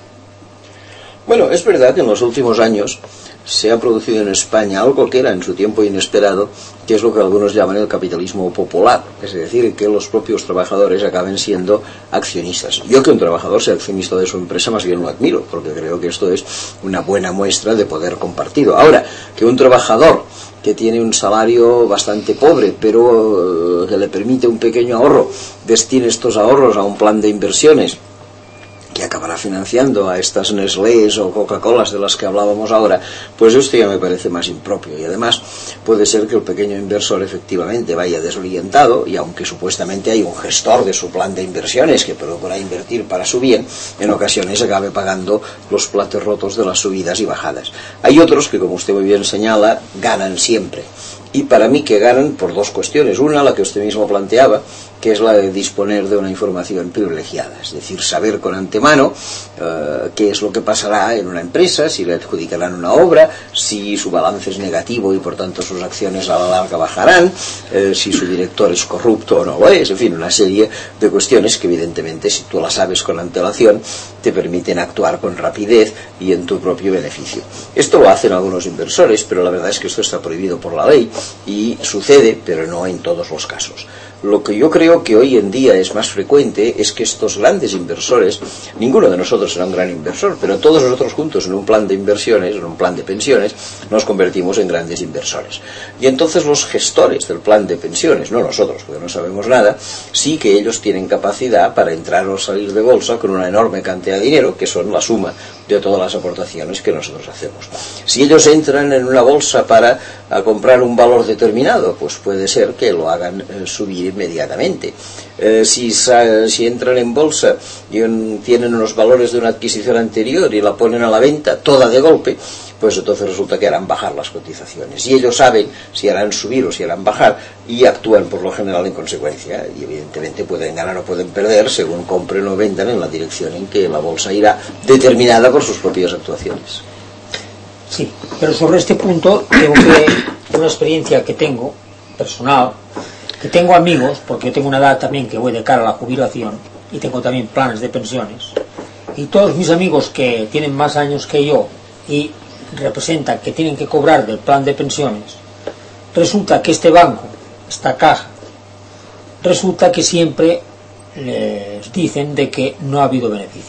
[SPEAKER 5] Bueno, es verdad que en los últimos años se ha producido en España algo que era en su tiempo inesperado, que es lo que algunos llaman el capitalismo popular, es decir, que los propios trabajadores acaben siendo accionistas. Yo que un trabajador sea accionista de su empresa más bien lo admiro, porque creo que esto es una buena muestra de poder compartido. Ahora, que un trabajador que tiene un salario bastante pobre, pero que le permite un pequeño ahorro, destine estos ahorros a un plan de inversiones que acabará financiando a estas Nestlés o Coca-Colas de las que hablábamos ahora, pues esto ya me parece más impropio. Y además puede ser que el pequeño inversor efectivamente vaya desorientado, y aunque supuestamente hay un gestor de su plan de inversiones que procura invertir para su bien, en ocasiones acabe pagando los platos rotos de las subidas y bajadas. Hay otros que, como usted muy bien señala, ganan siempre. Y para mí que ganan por dos cuestiones. Una, la que usted mismo planteaba, que es la de disponer de una información privilegiada, es decir, saber con antemano uh, qué es lo que pasará en una empresa, si le adjudicarán una obra, si su balance es negativo y por tanto sus acciones a la larga bajarán, uh, si su director es corrupto o no lo es, en fin, una serie de cuestiones que evidentemente, si tú las sabes con antelación, te permiten actuar con rapidez y en tu propio beneficio. Esto lo hacen algunos inversores, pero la verdad es que esto está prohibido por la ley y sucede, pero no en todos los casos. Lo que yo creo que hoy en día es más frecuente es que estos grandes inversores, ninguno de nosotros será un gran inversor, pero todos nosotros juntos en un plan de inversiones, en un plan de pensiones, nos convertimos en grandes inversores. Y entonces los gestores del plan de pensiones, no nosotros, porque no sabemos nada, sí que ellos tienen capacidad para entrar o salir de bolsa con una enorme cantidad de dinero, que son la suma de todas las aportaciones que nosotros hacemos. Si ellos entran en una bolsa para a comprar un valor determinado, pues puede ser que lo hagan eh, subir inmediatamente. Eh, si, si entran en bolsa y en, tienen unos valores de una adquisición anterior y la ponen a la venta toda de golpe, pues entonces resulta que harán bajar las cotizaciones. Y ellos saben si harán subir o si harán bajar y actúan por lo general en consecuencia. Y evidentemente pueden ganar o pueden perder según compren o vendan en la dirección en que la bolsa irá, determinada por sus propias actuaciones.
[SPEAKER 6] Sí, pero sobre este punto tengo que, una experiencia que tengo, personal, que tengo amigos, porque yo tengo una edad también que voy de cara a la jubilación y tengo también planes de pensiones, y todos mis amigos que tienen más años que yo y representan que tienen que cobrar del plan de pensiones, resulta que este banco, esta caja, resulta que siempre les dicen de que no ha habido beneficios.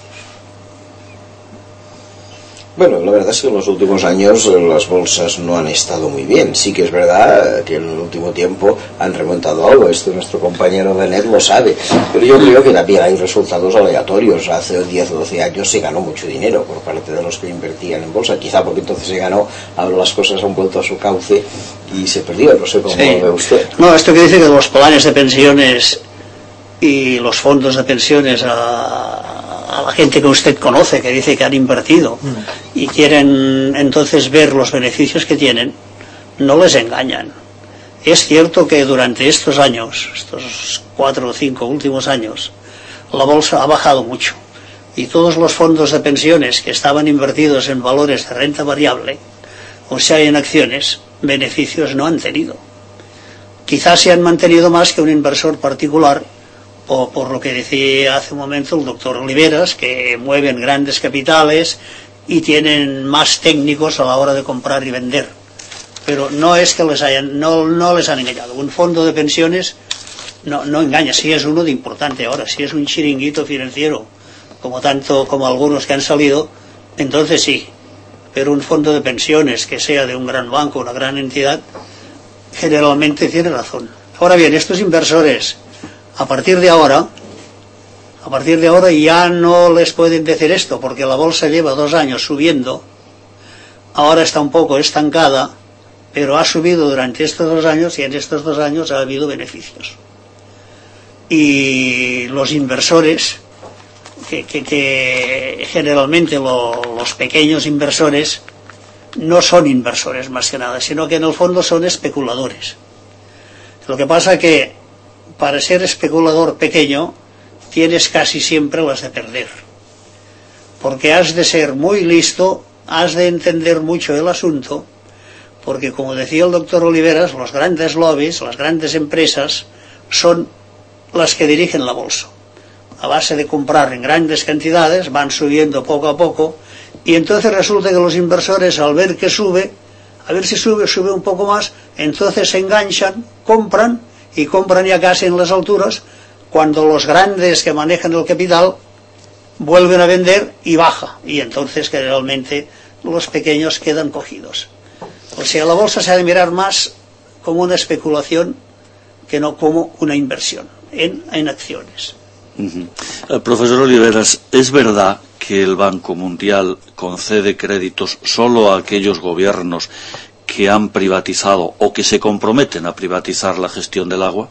[SPEAKER 5] Bueno, la verdad es que en los últimos años las bolsas no han estado muy bien. Sí que es verdad que en el último tiempo han remontado algo. Esto nuestro compañero Benet lo sabe. Pero yo creo que también hay resultados aleatorios. Hace diez o doce años se ganó mucho dinero por parte de los que invertían en bolsa. Quizá porque entonces se ganó, ahora las cosas han vuelto a su cauce y se perdió. No sé cómo
[SPEAKER 7] sí.
[SPEAKER 5] lo ve usted.
[SPEAKER 7] No, esto que dice que los planes de pensiones y los fondos de pensiones a... a la gente que usted conoce, que dice que han invertido mm. y quieren entonces ver los beneficios que tienen, no les engañan. Es cierto que durante estos años, estos cuatro o cinco últimos años, la bolsa ha bajado mucho y todos los fondos de pensiones que estaban invertidos en valores de renta variable, o sea en acciones, beneficios no han tenido. Quizás se han mantenido más que un inversor particular, o por lo que decía hace un momento el doctor Oliveras, que mueven grandes capitales y tienen más técnicos a la hora de comprar y vender. Pero no es que les hayan, no, no les han engañado. Un fondo de pensiones no, no engaña, si es uno de importante. Ahora, si es un chiringuito financiero, como tanto como algunos que han salido, entonces sí. Pero un fondo de pensiones que sea de un gran banco, una gran entidad, generalmente tiene razón. Ahora bien, estos inversores, a partir de ahora, A partir de ahora ya no les pueden decir esto, porque la bolsa lleva dos años subiendo, ahora está un poco estancada, pero ha subido durante estos dos años y en estos dos años ha habido beneficios. Y los inversores, que, que, que generalmente lo, los pequeños inversores no son inversores más que nada, sino que en el fondo son especuladores. Lo que pasa que para ser especulador pequeño tienes casi siempre las de perder, porque has de ser muy listo, has de entender mucho el asunto, porque como decía el doctor Oliveras, los grandes lobbies, las grandes empresas son las que dirigen la bolsa. A base de comprar en grandes cantidades van subiendo poco a poco, y entonces resulta que los inversores, al ver que sube, a ver si sube, sube un poco más, entonces se enganchan, compran, y compran ya casi en las alturas, cuando los grandes que manejan el capital vuelven a vender y baja, y entonces que realmente los pequeños quedan cogidos. O sea, la bolsa se ha de mirar más como una especulación que no como una inversión en, en acciones.
[SPEAKER 4] Uh-huh. Profesor Oliveras, ¿es verdad que el Banco Mundial concede créditos solo a aquellos gobiernos que han privatizado o que se comprometen a privatizar la gestión del agua?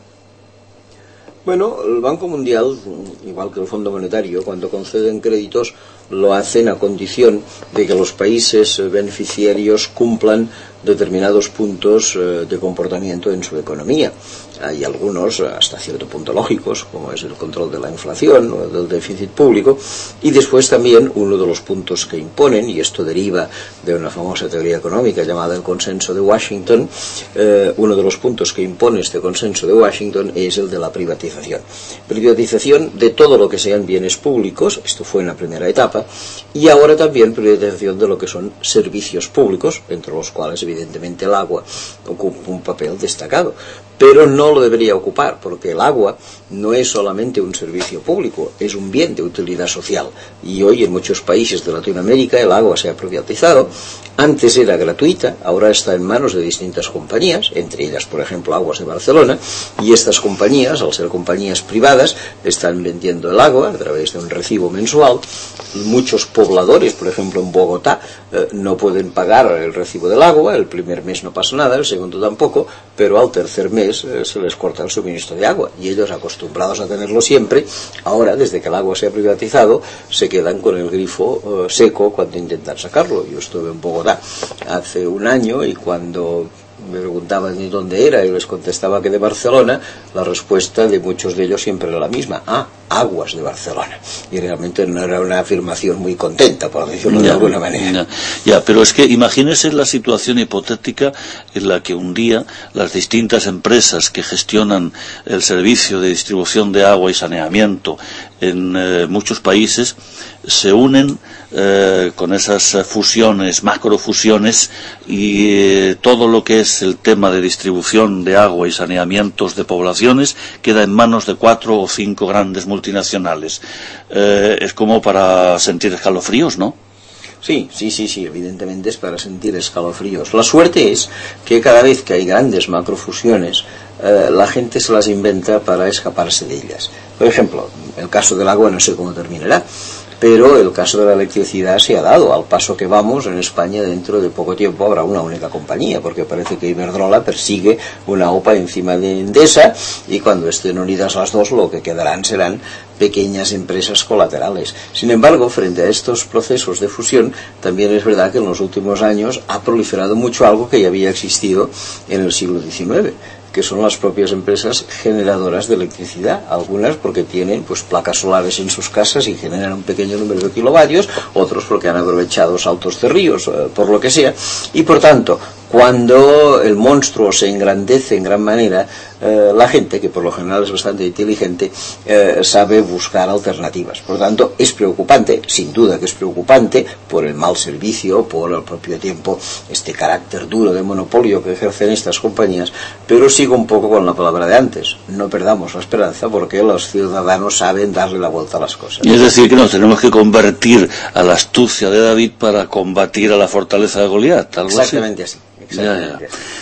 [SPEAKER 5] Bueno, el Banco Mundial, igual que el Fondo Monetario, cuando conceden créditos, lo hacen a condición de que los países beneficiarios cumplan determinados puntos de comportamiento en su economía. Hay algunos hasta cierto punto lógicos, como es el control de la inflación o del déficit público, y después también uno de los puntos que imponen, y esto deriva de una famosa teoría económica llamada el consenso de Washington, eh, uno de los puntos que impone este consenso de Washington es el de la privatización. Privatización de todo lo que sean bienes públicos, esto fue en la primera etapa, y ahora también privatización de lo que son servicios públicos, entre los cuales evidentemente el agua ocupa un papel destacado. Pero no lo debería ocupar, porque el agua no es solamente un servicio público, es un bien de utilidad social. Y hoy en muchos países de Latinoamérica el agua se ha privatizado. Antes era gratuita, ahora está en manos de distintas compañías, entre ellas, por ejemplo, Aguas de Barcelona, y estas compañías, al ser compañías privadas, están vendiendo el agua a través de un recibo mensual. Muchos pobladores, por ejemplo en Bogotá, eh, no pueden pagar el recibo del agua, el primer mes no pasa nada, el segundo tampoco, pero al tercer mes eh, se les corta el suministro de agua, y ellos, acostumbrados a tenerlo siempre, ahora, desde que el agua se ha privatizado, se quedan con el grifo eh, seco cuando intentan sacarlo. Yo estuve en Bogotá hace un año, y cuando me preguntaban de dónde era y les contestaba que de Barcelona, la respuesta de muchos de ellos siempre era la misma: ah, Aguas de Barcelona. Y realmente no era una afirmación muy contenta, por decirlo ya, de alguna manera.
[SPEAKER 4] Ya, ya, pero es que imagínese la situación hipotética en la que un día las distintas empresas que gestionan el servicio de distribución de agua y saneamiento en eh, muchos países se unen eh, con esas fusiones, macrofusiones, y eh, todo lo que es el tema de distribución de agua y saneamientos de poblaciones queda en manos de cuatro o cinco grandes multinacionales. Eh, es como para sentir escalofríos, ¿no?
[SPEAKER 5] Sí, sí, sí, sí, evidentemente es para sentir escalofríos. La suerte es que cada vez que hay grandes macrofusiones, eh, la gente se las inventa para escaparse de ellas. Por ejemplo, el caso del agua no sé cómo terminará, pero el caso de la electricidad se ha dado. Al paso que vamos, en España dentro de poco tiempo habrá una única compañía, porque parece que Iberdrola persigue una OPA encima de Endesa, y cuando estén unidas las dos lo que quedarán serán pequeñas empresas colaterales. Sin embargo, frente a estos procesos de fusión, también es verdad que en los últimos años ha proliferado mucho algo que ya había existido en el siglo diecinueve, que son las propias empresas generadoras de electricidad, algunas porque tienen pues placas solares en sus casas y generan un pequeño número de kilovatios, otros porque han aprovechado saltos de ríos, eh, por lo que sea, y por tanto, cuando el monstruo se engrandece en gran manera, eh, la gente, que por lo general es bastante inteligente, eh, sabe buscar alternativas. Por lo tanto, es preocupante, sin duda que es preocupante, por el mal servicio, por el propio tiempo, este carácter duro de monopolio que ejercen estas compañías, pero sigo un poco con la palabra de antes: no perdamos la esperanza, porque los ciudadanos saben darle la vuelta a las cosas.
[SPEAKER 4] Y es decir, que nos tenemos que convertir a la astucia de David para combatir a la fortaleza de Goliat, algo
[SPEAKER 5] Exactamente así.
[SPEAKER 4] así.
[SPEAKER 5] Exactamente
[SPEAKER 4] Ya, ya.
[SPEAKER 5] así.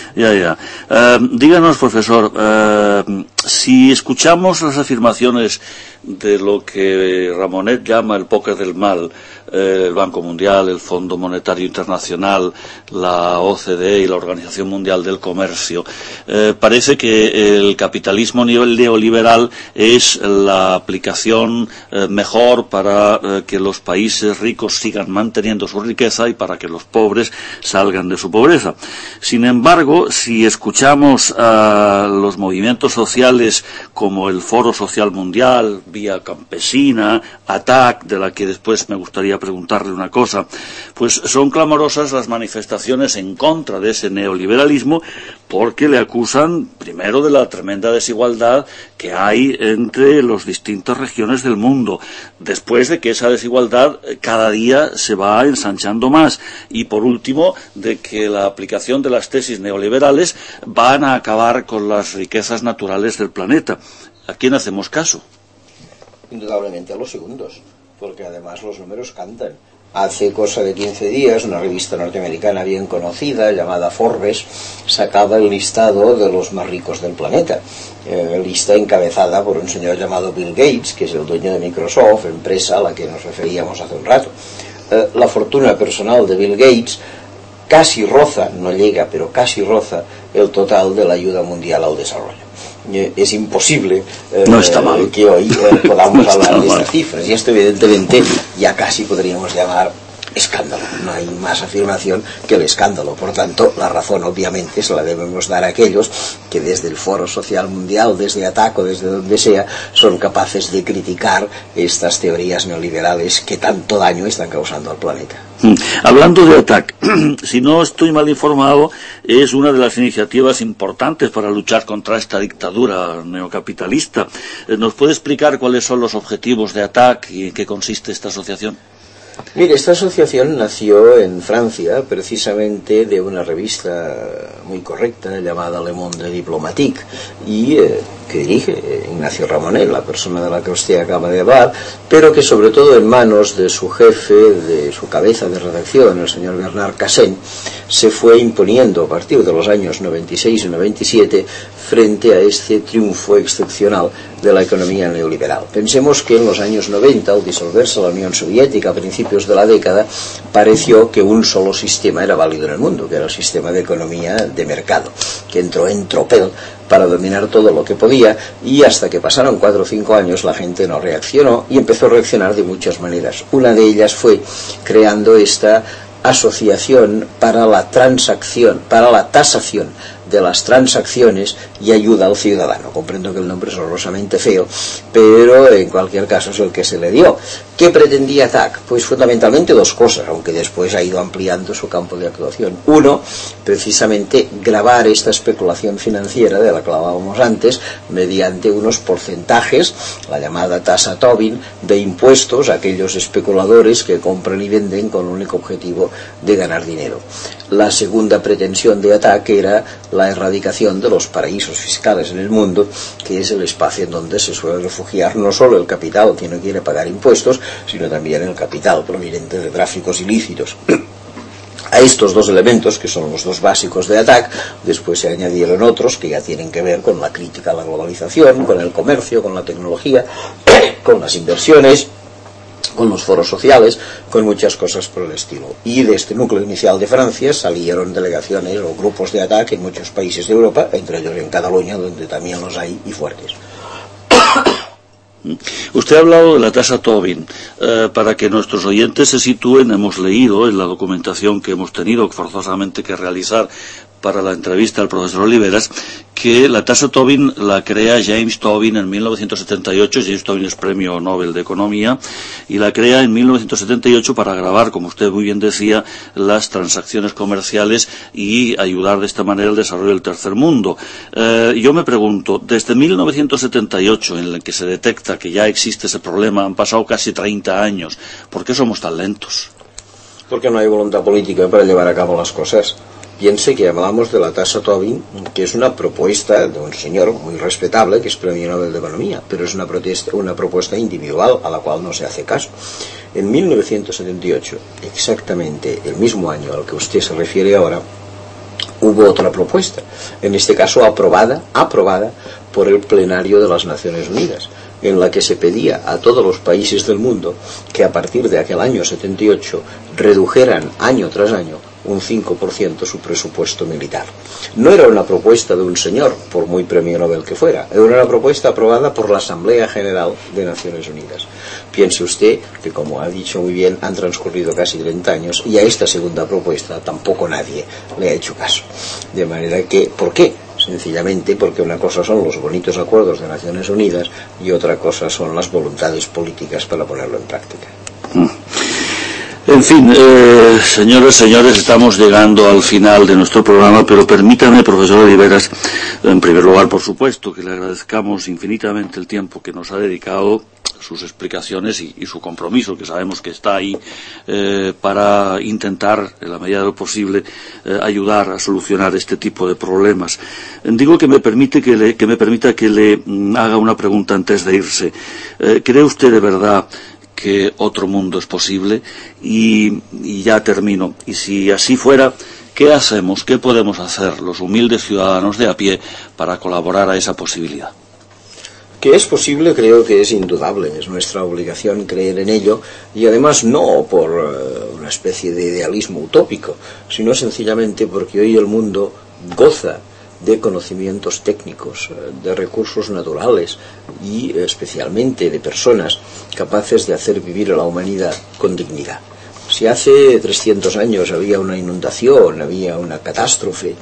[SPEAKER 4] Ya, ya. Uh, díganos, profesor, uh, si escuchamos las afirmaciones de lo que Ramonet llama el póker del mal, eh, el Banco Mundial, el Fondo Monetario Internacional, la O C D E y la Organización Mundial del Comercio, eh, parece que el capitalismo neoliberal es la aplicación eh, mejor para eh, que los países ricos sigan manteniendo su riqueza y para que los pobres salgan de su pobreza. Sin embargo, si escuchamos a los movimientos sociales como el Foro Social Mundial, Vía Campesina, A T A C, de la que después me gustaría preguntarle una cosa, pues son clamorosas las manifestaciones en contra de ese neoliberalismo, porque le acusan primero de la tremenda desigualdad que hay entre las distintas regiones del mundo, después de que esa desigualdad cada día se va ensanchando más, y por último de que la aplicación de las tesis neoliberales van a acabar con las riquezas naturales del planeta. ¿A quién hacemos caso?
[SPEAKER 5] Indudablemente a los segundos, porque además los números cantan. Hace cosa de quince días, una revista norteamericana bien conocida, llamada Forbes, sacaba el listado de los más ricos del planeta. Eh, lista encabezada por un señor llamado Bill Gates, que es el dueño de Microsoft, empresa a la que nos referíamos hace un rato. Eh, la fortuna personal de Bill Gates casi roza, no llega, pero casi roza el total de la ayuda mundial al desarrollo. Es imposible eh,
[SPEAKER 4] no está mal.
[SPEAKER 5] que hoy eh, podamos
[SPEAKER 4] no
[SPEAKER 5] hablar de
[SPEAKER 4] mal.
[SPEAKER 5] estas cifras, y esto evidentemente ya casi podríamos llamar escándalo. No hay más afirmación que el escándalo. Por tanto, la razón obviamente se la debemos dar a aquellos que desde el Foro Social Mundial, desde A T A C o desde donde sea, son capaces de criticar estas teorías neoliberales que tanto daño están causando al planeta.
[SPEAKER 4] Mm. Hablando de A T A C, si no estoy mal informado, es una de las iniciativas importantes para luchar contra esta dictadura neocapitalista. ¿Nos puede explicar cuáles son los objetivos de A T A C y en qué consiste esta asociación?
[SPEAKER 5] Mire, esta asociación nació en Francia precisamente de una revista muy correcta llamada Le Monde Diplomatique, y eh, que dirige Ignacio Ramonet, la persona de la que usted acaba de hablar, pero que sobre todo en manos de su jefe, de su cabeza de redacción, el señor Bernard Cassen, se fue imponiendo a partir de los años noventa y seis y noventa y siete frente a este triunfo excepcional de la economía neoliberal. Pensemos que en los años noventa, al disolverse la Unión Soviética a principios de la década, pareció que un solo sistema era válido en el mundo, que era el sistema de economía de mercado, que entró en tropel para dominar todo lo que podía, y hasta que pasaron cuatro o cinco años la gente no reaccionó, y empezó a reaccionar de muchas maneras. Una de ellas fue creando esta asociación para la transacción, para la tasación de las transacciones y ayuda al ciudadano. Comprendo que el nombre es horrorosamente feo, pero en cualquier caso es el que se le dio. ¿Qué pretendía A T A C? Pues fundamentalmente dos cosas, aunque después ha ido ampliando su campo de actuación. Uno, precisamente gravar esta especulación financiera de la que hablábamos antes, mediante unos porcentajes, la llamada tasa Tobin, de impuestos a aquellos especuladores que compran y venden con el único objetivo de ganar dinero. La segunda pretensión de A T A C era la erradicación de los paraísos fiscales en el mundo, que es el espacio en donde se suele refugiar no solo el capital que no quiere pagar impuestos, sino también el capital proveniente de tráficos ilícitos. A estos dos elementos, que son los dos básicos de A T A C, después se añadieron otros que ya tienen que ver con la crítica a la globalización, con el comercio, con la tecnología, con las inversiones, con los foros sociales, con muchas cosas por el estilo. Y de este núcleo inicial de Francia salieron delegaciones o grupos de A T A C en muchos países de Europa, entre ellos en Cataluña, donde también los hay, y fuertes.
[SPEAKER 4] Usted ha hablado de la tasa Tobin. Eh, para que nuestros oyentes se sitúen, hemos leído en la documentación que hemos tenido forzosamente que realizar para la entrevista al profesor Oliveras, que la tasa Tobin la crea James Tobin en mil novecientos setenta y ocho. James Tobin es premio Nobel de Economía, y la crea en mil novecientos setenta y ocho para gravar, como usted muy bien decía, las transacciones comerciales y ayudar de esta manera al desarrollo del tercer mundo. Eh, yo me pregunto, desde mil novecientos setenta y ocho, en el que se detecta que ya existe ese problema, han pasado casi treinta años, ¿por qué somos tan lentos?
[SPEAKER 5] Porque no hay voluntad política para llevar a cabo las cosas. Piense que hablamos de la tasa Tobin, que es una propuesta de un señor muy respetable, que es premio Nobel de Economía, pero es una, protesta, una propuesta individual a la cual no se hace caso. En mil novecientos setenta y ocho, exactamente el mismo año al que usted se refiere ahora, hubo otra propuesta, en este caso aprobada, aprobada por el plenario de las Naciones Unidas, en la que se pedía a todos los países del mundo que a partir de aquel año setenta y ocho redujeran año tras año un cinco por ciento su presupuesto militar. No era una propuesta de un señor, por muy premio Nobel que fuera, era una propuesta aprobada por la Asamblea General de Naciones Unidas. Piense usted que, como ha dicho muy bien, han transcurrido casi treinta años y a esta segunda propuesta tampoco nadie le ha hecho caso. De manera que, ¿por qué? Sencillamente porque una cosa son los bonitos acuerdos de Naciones Unidas y otra cosa son las voluntades políticas para ponerlo en práctica.
[SPEAKER 4] En fin, eh, señores, señores, estamos llegando al final de nuestro programa, pero permítame, profesor Oliveras, en primer lugar, por supuesto, que le agradezcamos infinitamente el tiempo que nos ha dedicado, sus explicaciones y, y su compromiso, que sabemos que está ahí, eh, para intentar, en la medida de lo posible, eh, ayudar a solucionar este tipo de problemas. Digo que me permite que, le, que me permita que le mm, haga una pregunta antes de irse. Eh, ¿Cree usted de verdad que otro mundo es posible? Y, y ya termino. Y si así fuera, ¿qué hacemos, qué podemos hacer los humildes ciudadanos de a pie para colaborar a esa posibilidad?
[SPEAKER 5] Que es posible, creo que es indudable, es nuestra obligación creer en ello, y además no por uh, una especie de idealismo utópico, sino sencillamente porque hoy el mundo goza de conocimientos técnicos, de recursos naturales y especialmente de personas capaces de hacer vivir a la humanidad con dignidad. Si hace trescientos años había una inundación, había una catástrofe,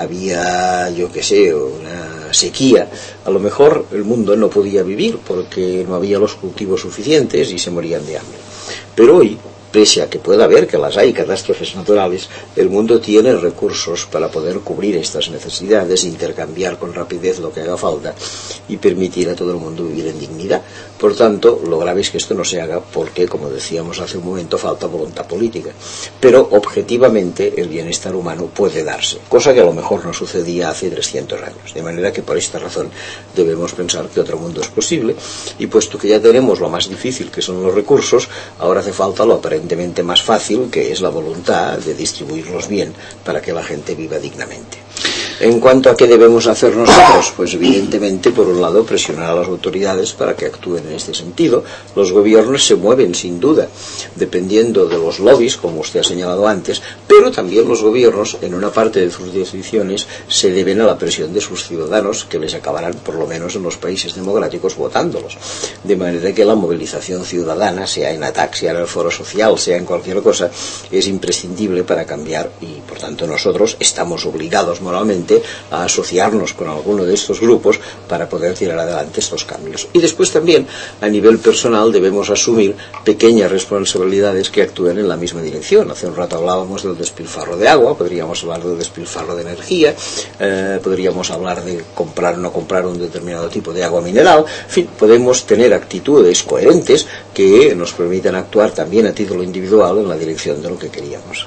[SPEAKER 5] había, yo qué sé, una sequía, a lo mejor el mundo no podía vivir porque no había los cultivos suficientes y se morían de hambre. Pero hoy, pese a que pueda haber, que las hay, catástrofes naturales, el mundo tiene recursos para poder cubrir estas necesidades, intercambiar con rapidez lo que haga falta y permitir a todo el mundo vivir en dignidad. Por tanto, lo grave es que esto no se haga porque, como decíamos hace un momento, falta voluntad política. Pero, objetivamente, el bienestar humano puede darse, cosa que a lo mejor no sucedía hace trescientos años. De manera que, por esta razón, debemos pensar que otro mundo es posible, y puesto que ya tenemos lo más difícil, que son los recursos, ahora hace falta lo aparentemente más fácil, que es la voluntad de distribuirlos bien para que la gente viva dignamente. En cuanto a qué debemos hacer nosotros, pues evidentemente, por un lado, presionar a las autoridades para que actúen en este sentido. Los gobiernos se mueven sin duda, dependiendo de los lobbies, como usted ha señalado antes, pero también los gobiernos, en una parte de sus decisiones, se deben a la presión de sus ciudadanos, que les acabarán, por lo menos en los países democráticos, votándolos. De manera que la movilización ciudadana, sea en ATAC, sea en el foro social, sea en cualquier cosa, es imprescindible para cambiar, y por tanto nosotros estamos obligados moralmente a asociarnos con alguno de estos grupos para poder tirar adelante estos cambios. Y después también, a nivel personal, debemos asumir pequeñas responsabilidades que actúen en la misma dirección. Hace un rato hablábamos del despilfarro de agua, podríamos hablar del despilfarro de energía, eh, podríamos hablar de comprar o no comprar un determinado tipo de agua mineral. En fin, podemos tener actitudes coherentes que nos permitan actuar también a título individual en la dirección de lo que queríamos.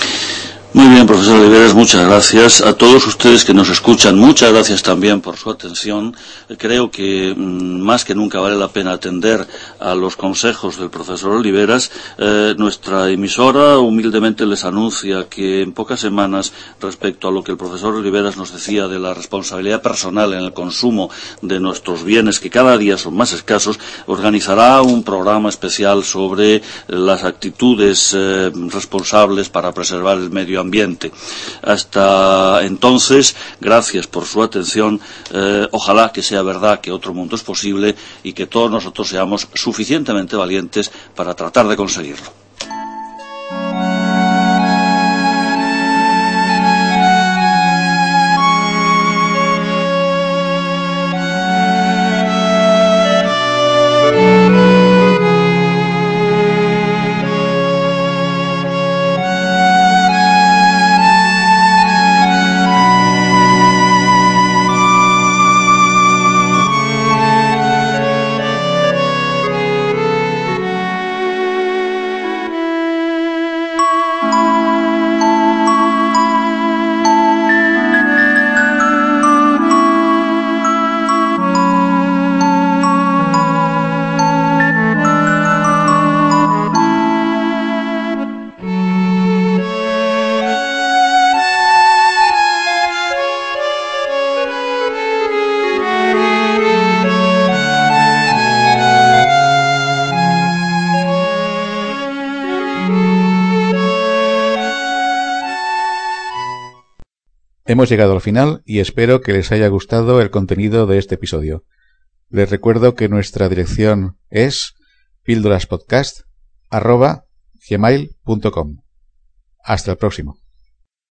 [SPEAKER 4] Muy bien, profesor Oliveras, muchas gracias. A todos ustedes que nos escuchan, muchas gracias también por su atención. Creo que mmm, más que nunca vale la pena atender a los consejos del profesor Oliveras. Eh, nuestra emisora humildemente les anuncia que en pocas semanas, respecto a lo que el profesor Oliveras nos decía de la responsabilidad personal en el consumo de nuestros bienes, que cada día son más escasos, organizará un programa especial sobre las actitudes eh, responsables para preservar el medio ambiente. ambiente. Hasta entonces, gracias por su atención. Eh, ojalá que sea verdad que otro mundo es posible y que todos nosotros seamos suficientemente valientes para tratar de conseguirlo.
[SPEAKER 2] Hemos llegado al final y espero que les haya gustado el contenido de este episodio. Les recuerdo que nuestra dirección es píldoraspodcast arroba gmail punto com. Hasta el próximo.